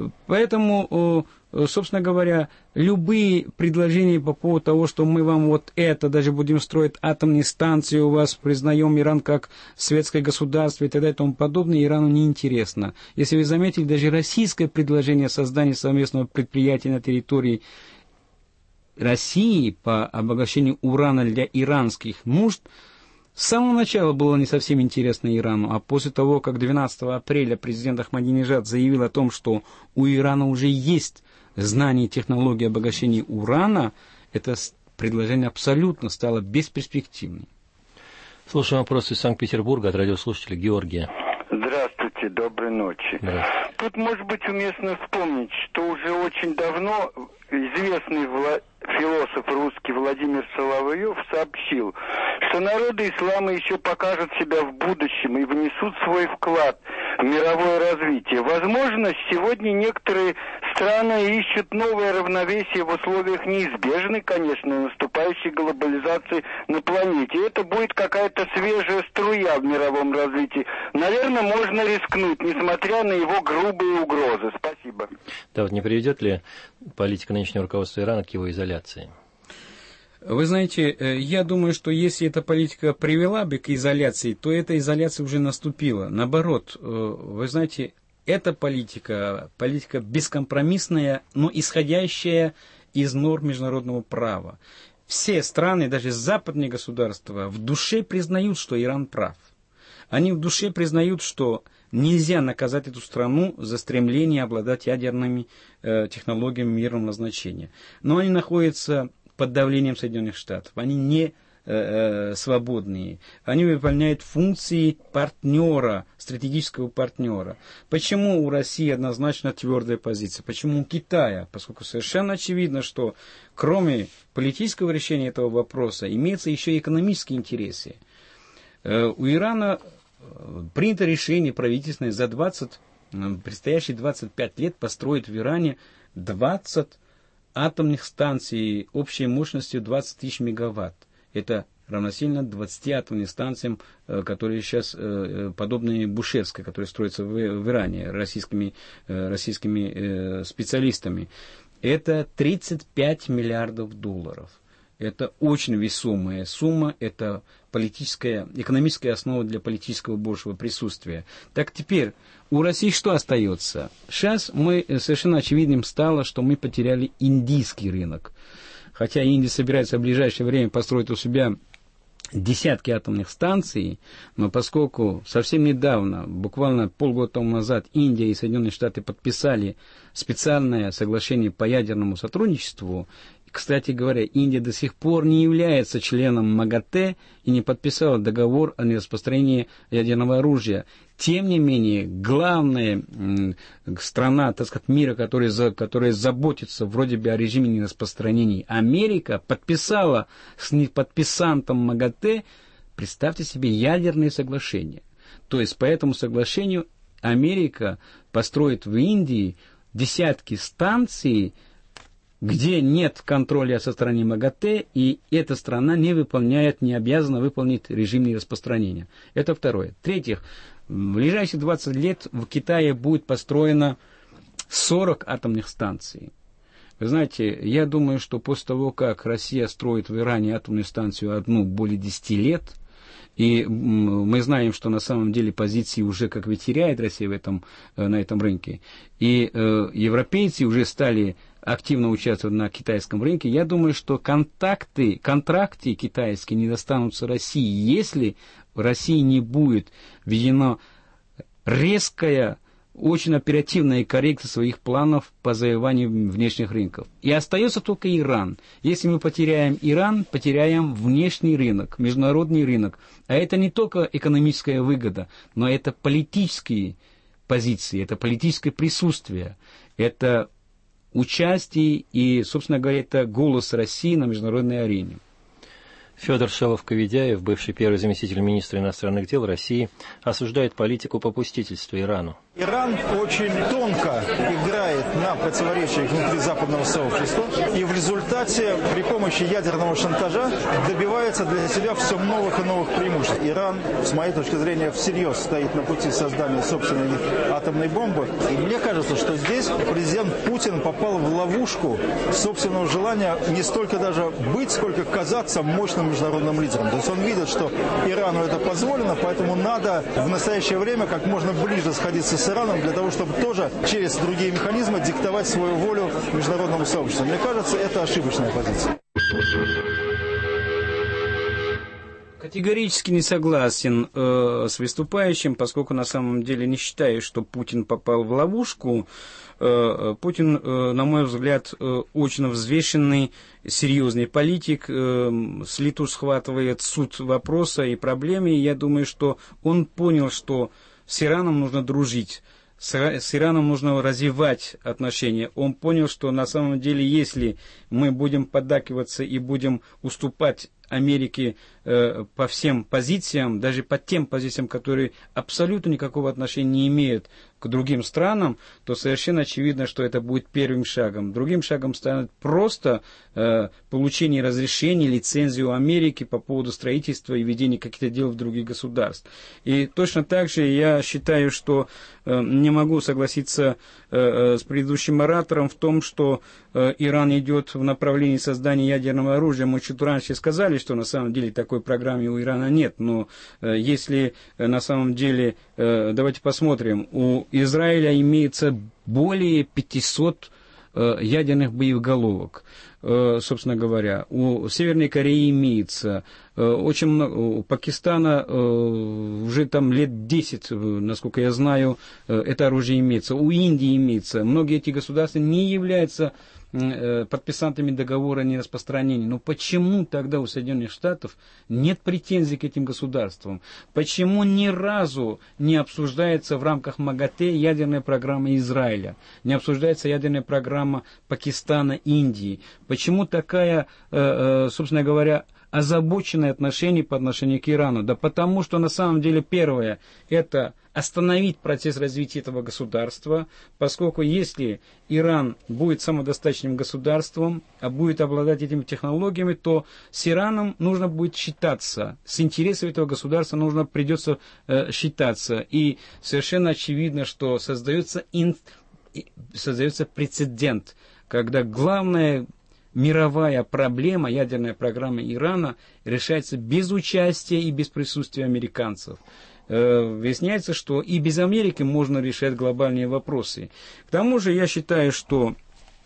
Поэтому, э, собственно говоря, любые предложения по поводу того, что мы вам вот это, даже будем строить атомные станции, у вас признаем Иран как светское государство и так далее и тому подобное, Ирану не интересно. Если вы заметили, даже российское предложение о создании совместного предприятия на территории России по обогащению урана для иранских нужд с самого начала было не совсем интересно Ирану, а после того, как двенадцатого апреля президент Ахмадинежад заявил о том, что у Ирана уже есть знание технологии обогащения урана, это предложение абсолютно стало бесперспективным. Слушаем вопрос из Санкт-Петербурга от радиослушателя Георгия. Здравствуйте, доброй ночи. Здравствуйте. Тут, может быть, уместно вспомнить, что уже очень давно известный вла... философ русский Владимир Соловьев сообщил, что народы ислама еще покажут себя в будущем и внесут свой вклад в мировое развитие. Возможно, сегодня некоторые страны ищут новое равновесие в условиях неизбежной, конечно, наступающей глобализации на планете. Это будет какая-то свежая струя в мировом развитии. Наверное, можно рискнуть, несмотря на его грубые угрозы. Спасибо. Да, вот не приведет ли политика нынешнего руководства Ирана к его изоляции? Вы знаете, я думаю, что если эта политика привела бы к изоляции, то эта изоляция уже наступила. Наоборот, вы знаете, эта политика, политика бескомпромиссная, но исходящая из норм международного права. Все страны, даже западные государства, в душе признают, что Иран прав. Они в душе признают, что нельзя наказать эту страну за стремление обладать ядерными э, технологиями мирного назначения. Но они находятся под давлением Соединенных Штатов. Они не э, э, свободные. Они выполняют функции партнера, стратегического партнера. Почему у России однозначно твердая позиция? Почему у Китая? Поскольку совершенно очевидно, что кроме политического решения этого вопроса имеются еще и экономические интересы. Э, у Ирана принято решение правительственное за двадцать, предстоящие двадцать пять лет построить в Иране двадцать атомных станций общей мощностью двадцать тысяч мегаватт. Это равносильно двадцати атомным станциям, которые сейчас подобные Бушерской, которые строятся в, в Иране российскими, российскими специалистами. Это тридцать пять миллиардов долларов. Это очень весомая сумма, это политическая, экономическая основа для политического большего присутствия. Так теперь, у России что остается? Сейчас мы, совершенно очевидным стало, что мы потеряли индийский рынок. Хотя Индия собирается в ближайшее время построить у себя десятки атомных станций, но поскольку совсем недавно, буквально полгода тому назад, Индия и Соединенные Штаты подписали специальное соглашение по ядерному сотрудничеству, кстати говоря, Индия до сих пор не является членом МАГАТЭ и не подписала договор о нераспространении ядерного оружия. Тем не менее, главная м, страна, так сказать, мира, которая, за, которая заботится вроде бы о режиме нераспространения, Америка, подписала с подписантом МАГАТЭ, представьте себе, ядерные соглашения. То есть по этому соглашению Америка построит в Индии десятки станций, где нет контроля со стороны МАГАТЭ, и эта страна не выполняет, не обязана выполнить режим нераспространения. Это второе. В-третьих, в ближайшие двадцать лет в Китае будет построено сорок атомных станций. Вы знаете, я думаю, что после того, как Россия строит в Иране атомную станцию одну более десяти лет, и мы знаем, что на самом деле позиции уже как бы теряет Россия в этом, на этом рынке, и э, европейцы уже стали активно участвовать на китайском рынке, я думаю, что контакты, контракты китайские не достанутся России, если в России не будет введена резкая, очень оперативная коррекция своих планов по завоеванию внешних рынков. И остается только Иран. Если мы потеряем Иран, потеряем внешний рынок, международный рынок. А это не только экономическая выгода, но это политические позиции, это политическое присутствие, это участие и, собственно говоря, это голос России на международной арене. Федор Шалов-Коведяев, бывший первый заместитель министра иностранных дел России, осуждает политику попустительства Ирану. Иран очень тонко играет на противоречиях внутри западного сообщества и в результате при помощи ядерного шантажа добивается для себя все новых и новых преимуществ. Иран, с моей точки зрения, всерьез стоит на пути создания собственной атомной бомбы. И мне кажется, что здесь президент Путин попал в ловушку собственного желания не столько даже быть, сколько казаться мощным международным лидером. То есть он видит, что Ирану это позволено, поэтому надо в настоящее время как можно ближе сходиться с Ираном для того, чтобы тоже через другие механизмы диктовать свою волю международному сообществу. Мне кажется, это ошибочная позиция. Категорически не согласен э, с выступающим, поскольку на самом деле не считаю, что Путин попал в ловушку. Э, Путин, э, на мой взгляд, э, очень взвешенный, серьезный политик, э, с лету схватывает суть вопроса и проблемы. И я думаю, что он понял, что с Ираном нужно дружить. С Ираном нужно развивать отношения. Он понял, что на самом деле, если мы будем поддакиваться и будем уступать Америке э, по всем позициям, даже по тем позициям, которые абсолютно никакого отношения не имеют к другим странам, то совершенно очевидно, что это будет первым шагом. Другим шагом станет просто э, получение разрешения, лицензии у Америки по поводу строительства и ведения каких-то дел в других государств. И точно так же я считаю, что э, не могу согласиться э, с предыдущим оратором в том, что э, Иран идет в направлении создания ядерного оружия. Мы чуть раньше сказали, что на самом деле такой программы у Ирана нет, но э, если э, на самом деле, э, давайте посмотрим, у Израиля имеется более пятисот э, ядерных боеголовок, э, собственно говоря. У Северной Кореи имеется э, очень много, у Пакистана э, уже там лет десять, насколько я знаю, э, это оружие имеется. У Индии имеется. Многие эти государства не являются подписантами договора о нераспространении. Но почему тогда у Соединенных Штатов нет претензий к этим государствам? Почему ни разу не обсуждается в рамках МАГАТЭ ядерная программа Израиля? Не обсуждается ядерная программа Пакистана, Индии? Почему такая, собственно говоря, озабоченное отношение по отношению к Ирану? Да потому что на самом деле первое – это остановить процесс развития этого государства, поскольку если Иран будет самодостаточным государством, а будет обладать этими технологиями, то с Ираном нужно будет считаться, с интересами этого государства нужно придется э, считаться. И совершенно очевидно, что создается, ин, создается прецедент, когда главная мировая проблема, ядерная программа Ирана, решается без участия и без присутствия американцев. Выясняется, что и без Америки можно решать глобальные вопросы. К тому же я считаю, что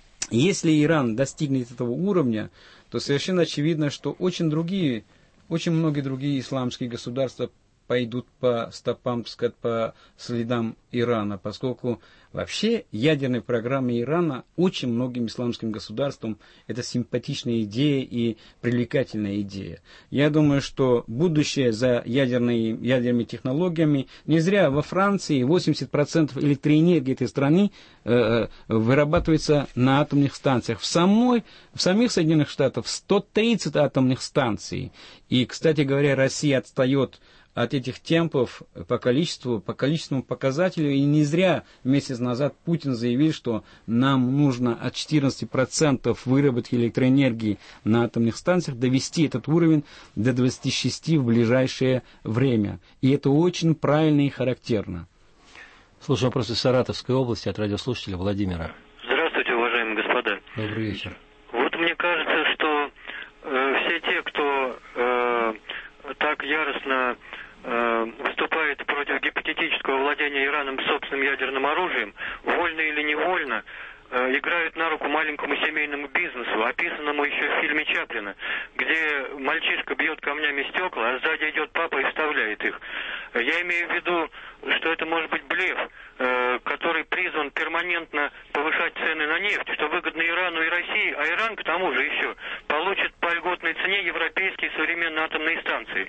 если Иран достигнет этого уровня, то совершенно очевидно, что очень другие, очень многие другие исламские государства пойдут по стопам, так сказать, по следам Ирана, поскольку вообще ядерная программа Ирана очень многим исламским государствам это симпатичная идея и привлекательная идея. Я думаю, что будущее за ядерной, ядерными технологиями, не зря во Франции восемьдесят процентов электроэнергии этой страны э, вырабатывается на атомных станциях. В, самой, в самих Соединенных Штатах сто тридцать атомных станций. И, кстати говоря, Россия отстает от этих темпов по количеству, по количественному показателю. И не зря месяц назад Путин заявил, что нам нужно от четырнадцати процентов выработки электроэнергии на атомных станциях довести этот уровень до двадцати шести процентов в ближайшее время. И это очень правильно и характерно. Слушаем вопрос из Саратовской области от радиослушателя Владимира. Здравствуйте, уважаемые господа. Добрый вечер. Вот мне кажется, что э, все те, кто э, так яростно э, выступает против гипотетического владения Ираном собственным ядерным оружием, вольно или невольно, э, играют на руку маленькому семейному бизнесу, описанному еще в фильме Чаплина, где мальчишка бьет камнями стекла, а сзади идет папа и вставляет их. Я имею в виду, что это может быть блеф, э, который призван перманентно повышать цены на нефть, что выгодно Ирану и России, а Иран к тому же еще получит по льготной цене европейские современные атомные станции.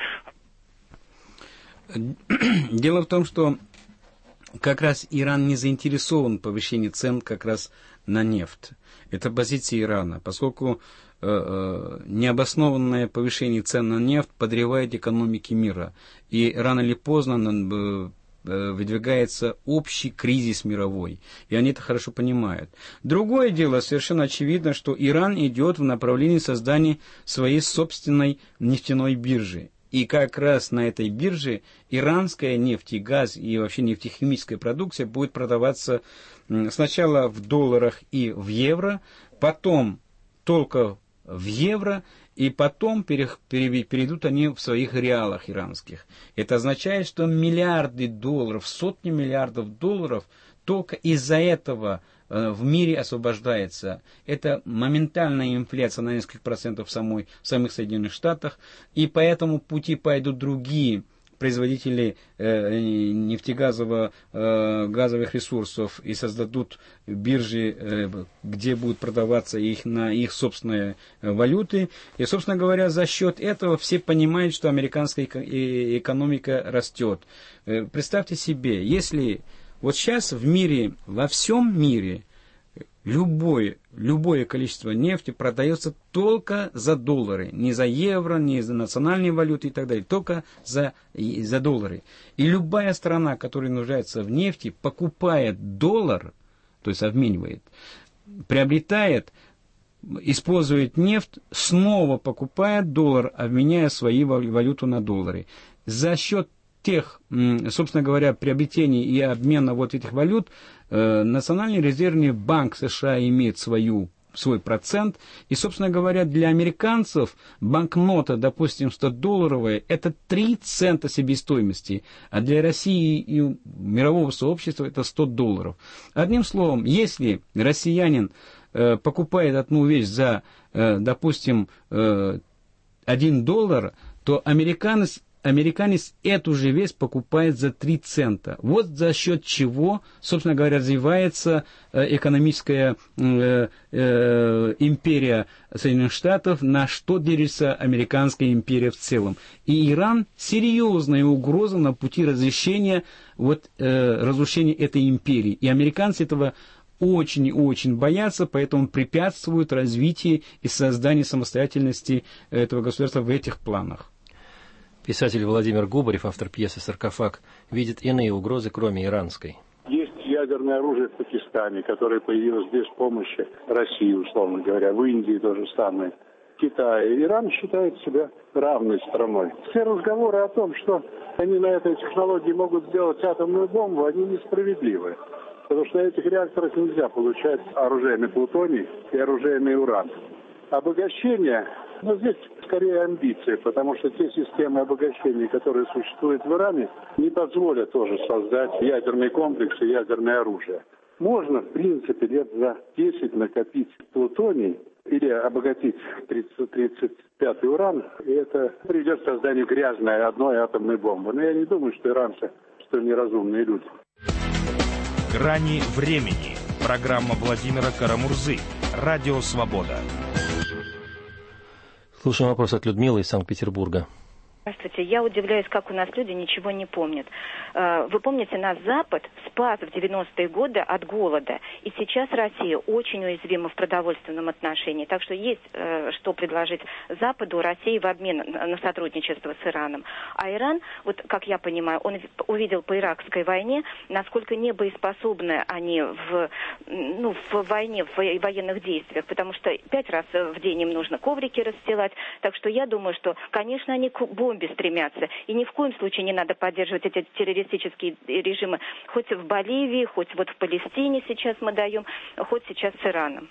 Дело в том, что как раз Иран не заинтересован в повышении цен как раз на нефть. Это позиция Ирана, поскольку э, э, необоснованное повышение цен на нефть подрывает экономики мира. И рано или поздно э, выдвигается общий кризис мировой. И они это хорошо понимают. Другое дело, совершенно очевидно, что Иран идет в направлении создания своей собственной нефтяной биржи. И как раз на этой бирже иранская нефть и газ и вообще нефтехимическая продукция будет продаваться сначала в долларах и в евро, потом только в евро, и потом перейдут они в своих реалах иранских. Это означает, что миллиарды долларов, сотни миллиардов долларов только из-за этого в мире освобождается. Это моментальная инфляция на несколько процентов в, самой, в самих Соединенных Штатах, и по этому пути пойдут другие производители э, нефтегазовых э, газовых ресурсов и создадут биржи, э, где будут продаваться их на их собственные валюты. И, собственно говоря, за счет этого все понимают, что американская экономика растет. Э, представьте себе, если вот сейчас в мире, во всем мире, любое, любое количество нефти продается только за доллары. Не за евро, не за национальные валюты и так далее. Только за, за доллары. И любая страна, которая нуждается в нефти, покупает доллар, то есть обменивает, приобретает, использует нефть, снова покупает доллар, обменяя свою валюту на доллары. За счет тех, собственно говоря, приобретений и обмена вот этих валют, э, Национальный резервный банк США имеет свою, свой процент. И, собственно говоря, для американцев банкнота, допустим, сто-долларовая, это три цента себестоимости, а для России и мирового сообщества это сто долларов. Одним словом, если россиянин э, покупает одну вещь за, э, допустим, э, один доллар, то американец Американец эту же вещь покупает за три цента. Вот за счет чего, собственно говоря, развивается экономическая э, э, империя Соединенных Штатов, на что держится американская империя в целом. И Иран серьезная угроза на пути разрешения, вот, э, разрушения этой империи. И американцы этого очень и очень боятся, поэтому препятствуют развитию и созданию самостоятельности этого государства в этих планах. Писатель Владимир Губарев, автор пьесы «Саркофаг», видит иные угрозы, кроме иранской. Есть ядерное оружие в Пакистане, которое появилось без помощи России, условно говоря. В Индии то же самое. Китай. Иран считает себя равной страной. Все разговоры о том, что они на этой технологии могут сделать атомную бомбу, они несправедливы. Потому что на этих реакторах нельзя получать оружейный плутоний и оружейный уран. Обогащение, ну здесь скорее амбиции, потому что те системы обогащения, которые существуют в Иране, не позволят тоже создать ядерный комплекс и ядерное оружие. Можно, в принципе, лет за десять накопить плутоний или обогатить тридцать, тридцать пятый уран, и это приведет к созданию грязной одной атомной бомбы. Но я не думаю, что иранцы, что неразумные люди. «Грани времени». Программа Владимира Карамурзы. Радио «Свобода». Слушаем вопрос от Людмилы из Санкт-Петербурга. Здравствуйте. Я удивляюсь, как у нас люди ничего не помнят. Вы помните, нас Запад спас в девяностые годы от голода. И сейчас Россия очень уязвима в продовольственном отношении. Так что есть что предложить Западу, России в обмен на сотрудничество с Ираном. А Иран, вот как я понимаю, он увидел по иракской войне, насколько небоеспособны они в, ну, в войне, в военных действиях. Потому что пять раз в день им нужно коврики расстилать. Так что я думаю, что, конечно, они к бомбе стремятся. И ни в коем случае не надо поддерживать эти террористические режимы. Хоть в Боливии, хоть вот в Палестине сейчас мы даем, хоть сейчас с Ираном.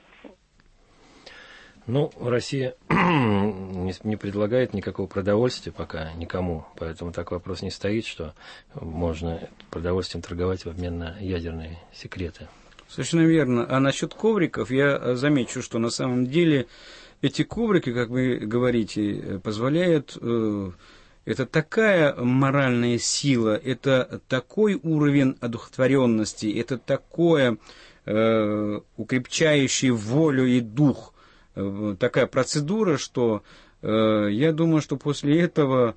Ну, Россия не, не предлагает никакого продовольствия пока никому, поэтому так вопрос не стоит, что можно продовольствием торговать в обмен на ядерные секреты. Совершенно верно. А насчет ковриков я замечу, что на самом деле эти коврики, как вы говорите, позволяют... Э, это такая моральная сила, это такой уровень одухотворенности, это такое э, укрепчающий волю и дух, э, такая процедура, что э, я думаю, что после этого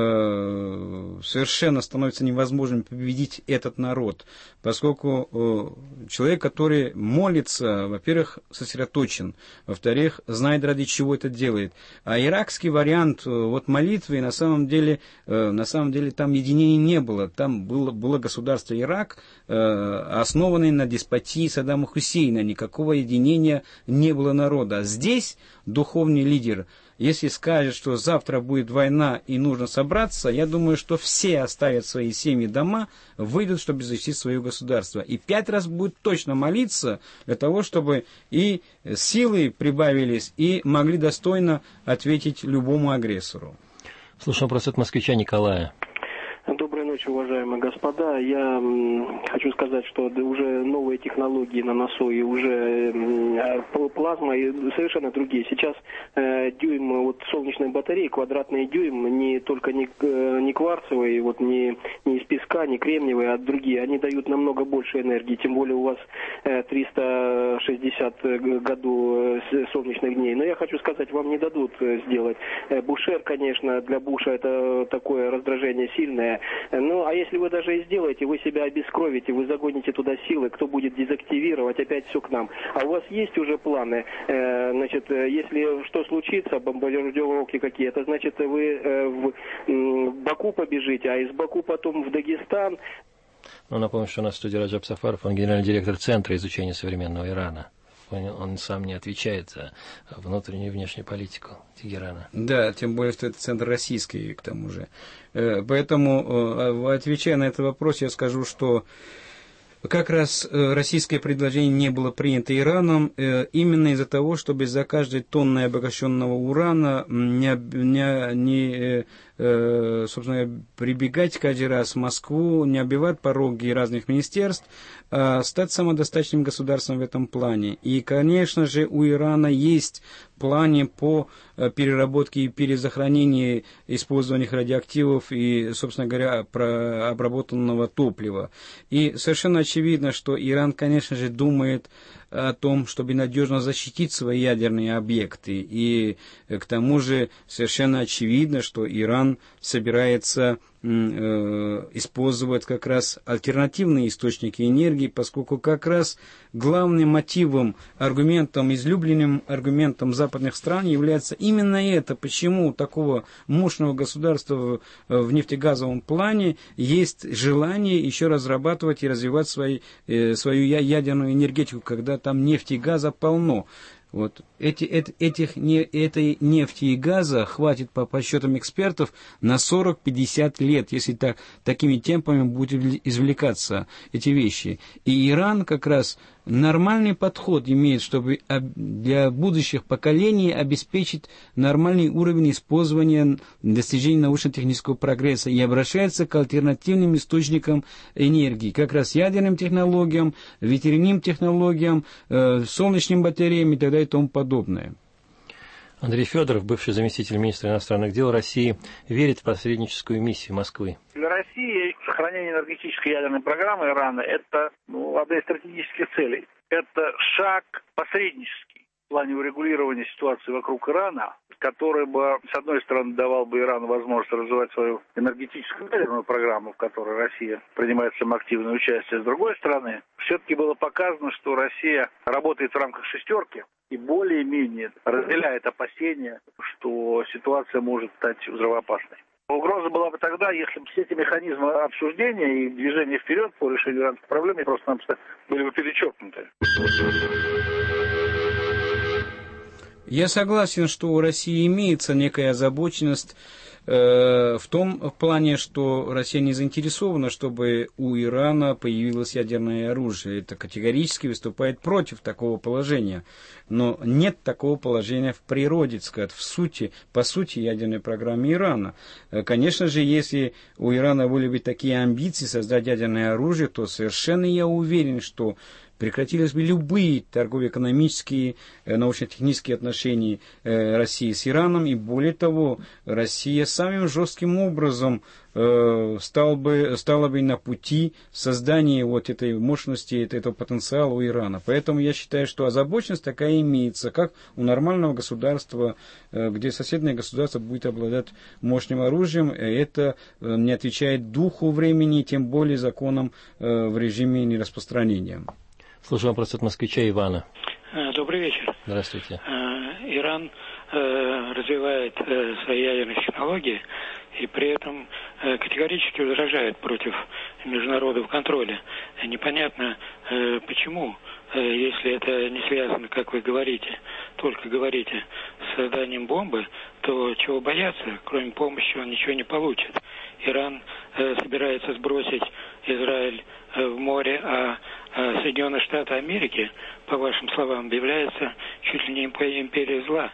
э, совершенно становится невозможным победить этот народ, поскольку э, человек, который молится, во-первых, сосредоточен, во-вторых, знает, ради чего это делает. А иракский вариант э, вот молитвы, на самом деле, э, на самом деле там единения не было. Там было, было государство Ирак, э, основанное на деспотии Саддама Хусейна. Никакого единения не было народа. А здесь духовный лидер, если скажет, что завтра будет война и нужно собраться, я думаю, что все оставят свои семьи, дома, выйдут, чтобы защитить свое государство. И пять раз будет точно молиться для того, чтобы и силы прибавились, и могли достойно ответить любому агрессору. Слушаем вопрос от москвича Николая. Доброй ночи, уважаемые господа. Я м, хочу сказать, что уже новые технологии на носу и уже м, плазма и совершенно другие. Сейчас э, дюйм вот солнечной батареи, квадратный дюйм, не только не, э, не кварцевые, вот не, не из песка, не кремниевые, а другие. Они дают намного больше энергии. Тем более у вас э, триста шестьдесят году э, солнечных дней. Но я хочу сказать, вам не дадут э, сделать. Э, Бушер, конечно, для Буша это такое раздражение сильное. Ну, а если вы даже и сделаете, вы себя обескровите, вы загоните туда силы, кто будет дезактивировать, опять все к нам. А у вас есть уже планы? Э, значит, если что случится, бомбардировки какие, это значит, вы э, в э, Баку побежите, а из Баку потом в Дагестан. Ну, напомню, что у нас в студии Раджаб Сафаров, он генеральный директор Центра изучения современного Ирана. Он, он сам не отвечает за внутреннюю и внешнюю политику Тегерана. Да, тем более, что это центр российский, к тому же. Поэтому, отвечая на этот вопрос, я скажу, что как раз российское предложение не было принято Ираном именно из-за того, чтобы за каждой тонной обогащенного урана не, не, не собственно, прибегать каждый раз в Москву, не оббивать пороги разных министерств, а стать самодостаточным государством в этом плане. И, конечно же, у Ирана есть планы по переработке и перезахоронению использованных радиоактивов и, собственно говоря, про обработанного топлива. И совершенно очевидно, что Иран, конечно же, думает о том, чтобы надежно защитить свои ядерные объекты. И к тому же совершенно очевидно, что Иран собирается э, использовать как раз альтернативные источники энергии, поскольку как раз главным мотивом, аргументом, излюбленным аргументом западных стран является именно это. Почему у такого мощного государства в, в нефтегазовом плане есть желание еще разрабатывать и развивать свои, э, свою ядерную энергетику, когда там нефти и газа полно. Вот. Эти, эти, этих, не, этой нефти и газа хватит, по подсчетам экспертов, на сорок-пятьдесят лет, если так, такими темпами будут извлекаться эти вещи. И Иран как раз нормальный подход имеет, чтобы для будущих поколений обеспечить нормальный уровень использования достижений научно-технического прогресса и обращается к альтернативным источникам энергии, как раз ядерным технологиям, ветряным технологиям, э, солнечным батареям и так далее и тому подобное. Андрей Федоров, бывший заместитель министра иностранных дел России, верит в посредническую миссию Москвы. Для России сохранение энергетической ядерной программы Ирана – это ну, одна из стратегических целей. Это шаг посреднический в плане урегулирования ситуации вокруг Ирана, который бы, с одной стороны, давал бы Ирану возможность развивать свою энергетическую ядерную программу, в которой Россия принимает самое активное участие. С другой стороны, все-таки было показано, что Россия работает в рамках «шестерки» и более-менее разделяет опасения, что ситуация может стать взрывоопасной. Угроза была бы тогда, если бы все эти механизмы обсуждения и движения вперед по решению иранской проблемы просто-напросто были бы перечеркнуты. Я согласен, что у России имеется некая озабоченность э, в том плане, что Россия не заинтересована, чтобы у Ирана появилось ядерное оружие. Это категорически выступает против такого положения. Но нет такого положения в природе, так сказать, в сути, по сути ядерной программы Ирана. Конечно же, если у Ирана были бы такие амбиции создать ядерное оружие, то совершенно я уверен, что прекратились бы любые торгово-экономические, научно-технические отношения России с Ираном, и более того, Россия самым жестким образом стала бы, стала бы на пути создания вот этой мощности, этого потенциала у Ирана. Поэтому я считаю, что озабоченность такая имеется, как у нормального государства, где соседнее государство будет обладать мощным оружием, это не отвечает духу времени, тем более законам в режиме нераспространения. Слушаю вопрос от москвича Ивана. Добрый вечер. Здравствуйте. Иран развивает свои ядерные технологии и при этом категорически возражает против международного контроля. Непонятно, почему, если это не связано, как вы говорите, только говорите, с созданием бомбы, то чего бояться, кроме помощи он ничего не получит. Иран собирается сбросить Израиль в море, а Соединенные Штаты Америки, по вашим словам, являются чуть ли не империей зла.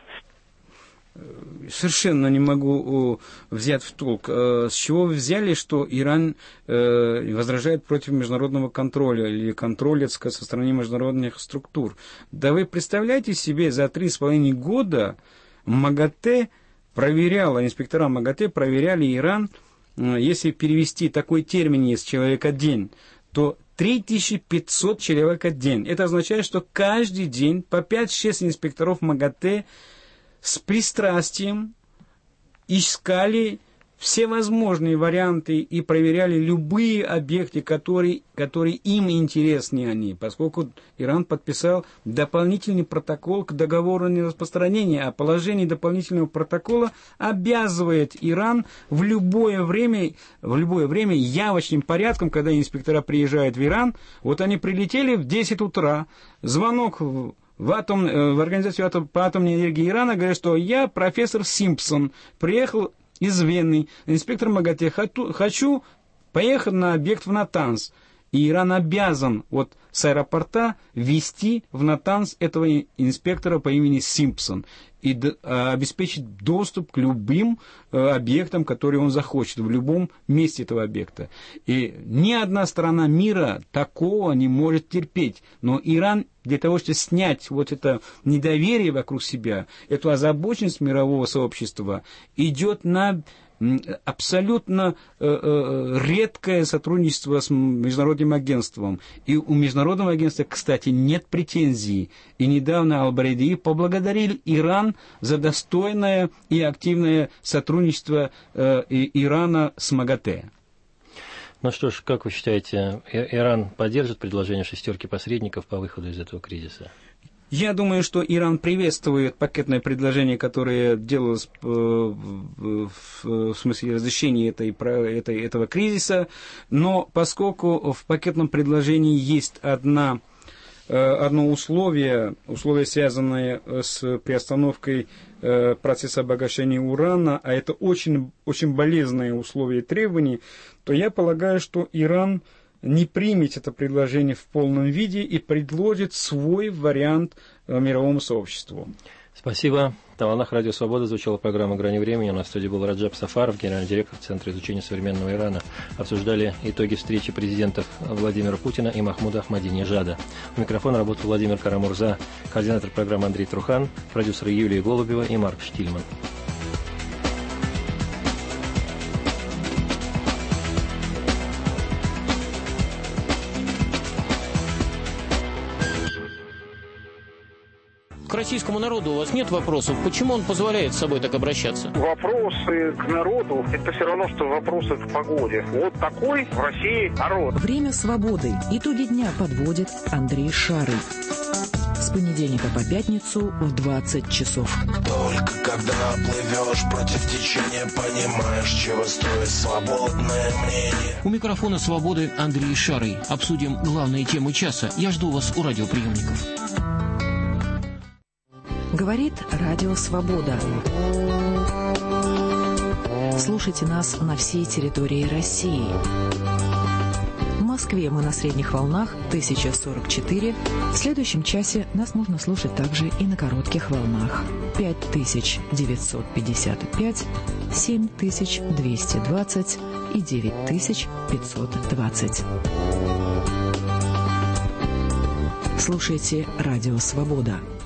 Совершенно не могу взять в толк. С чего вы взяли, что Иран возражает против международного контроля или контроля, так сказать, со стороны международных структур? Да вы представляете себе, за три с половиной года МАГАТЭ проверяла, инспектора МАГАТЭ проверяли Иран, если перевести такой термин есть «человек-день», то три тысячи пятьсот человек в день. Это означает, что каждый день по пять-шесть инспекторов МАГАТЭ с пристрастием искали все возможные варианты и проверяли любые объекты, которые, которые им интересны они, поскольку Иран подписал дополнительный протокол к договору о нераспространении, а положение дополнительного протокола обязывает Иран в любое время, в любое время явочным порядком, когда инспектора приезжают в Иран, вот они прилетели в десять утра, звонок в В, атом, в организацию атом, по атомной энергии Ирана говорят, что я профессор Симпсон, приехал из Вены, инспектор МАГАТЭ, хочу поехать на объект в Натанс. И Иран обязан вот с аэропорта ввести в Натанс этого инспектора по имени Симпсон и д- обеспечить доступ к любым э, объектам, которые он захочет, в любом месте этого объекта. И ни одна страна мира такого не может терпеть. Но Иран для того, чтобы снять вот это недоверие вокруг себя, эту озабоченность мирового сообщества, идет на абсолютно э, э, редкое сотрудничество с международным агентством. И у международного агентства, кстати, нет претензий. И недавно Аль-Бариди поблагодарил Иран за достойное и активное сотрудничество э, Ирана с МАГАТЭ. Ну что ж, как вы считаете, Иран поддержит предложение шестерки посредников по выходу из этого кризиса? Я думаю, что Иран приветствует пакетное предложение, которое делалось в смысле разрешения этой, этой, этого кризиса, но поскольку в пакетном предложении есть одна, одно условие, условие, связанное с приостановкой процесса обогащения урана, а это очень, очень болезненные условия и требования, то я полагаю, что Иран не примет это предложение в полном виде и предложит свой вариант мировому сообществу. Спасибо. На волнах Радио Свобода звучала программа «Грани времени». У нас в студии был Раджаб Сафаров, генеральный директор Центра изучения современного Ирана. Обсуждали итоги встречи президентов Владимира Путина и Махмуда Ахмадинежада. У микрофона работал Владимир Карамурза, координатор программы Андрей Трухан, продюсеры Юлия Голубева и Марк Штильман. К российскому народу у вас нет вопросов? Почему он позволяет с собой так обращаться? Вопросы к народу – это все равно, что вопросы к погоде. Вот такой в России народ. Время свободы. Итоги дня подводит Андрей Шарый. С понедельника по пятницу в двадцать часов. Только когда плывешь против течения, понимаешь, чего стоит свободное мнение. У микрофона «Свободы» Андрей Шарый. Обсудим главные темы часа. Я жду вас у радиоприемников. Говорит Радио Свобода. Слушайте нас на всей территории России. В Москве мы на средних волнах тысяча сорок четыре. В следующем часе нас можно слушать также и на коротких волнах. пять тысяч девятьсот пятьдесят пять, семь тысяч двести двадцать и девять тысяч пятьсот двадцать. Слушайте Радио Свобода.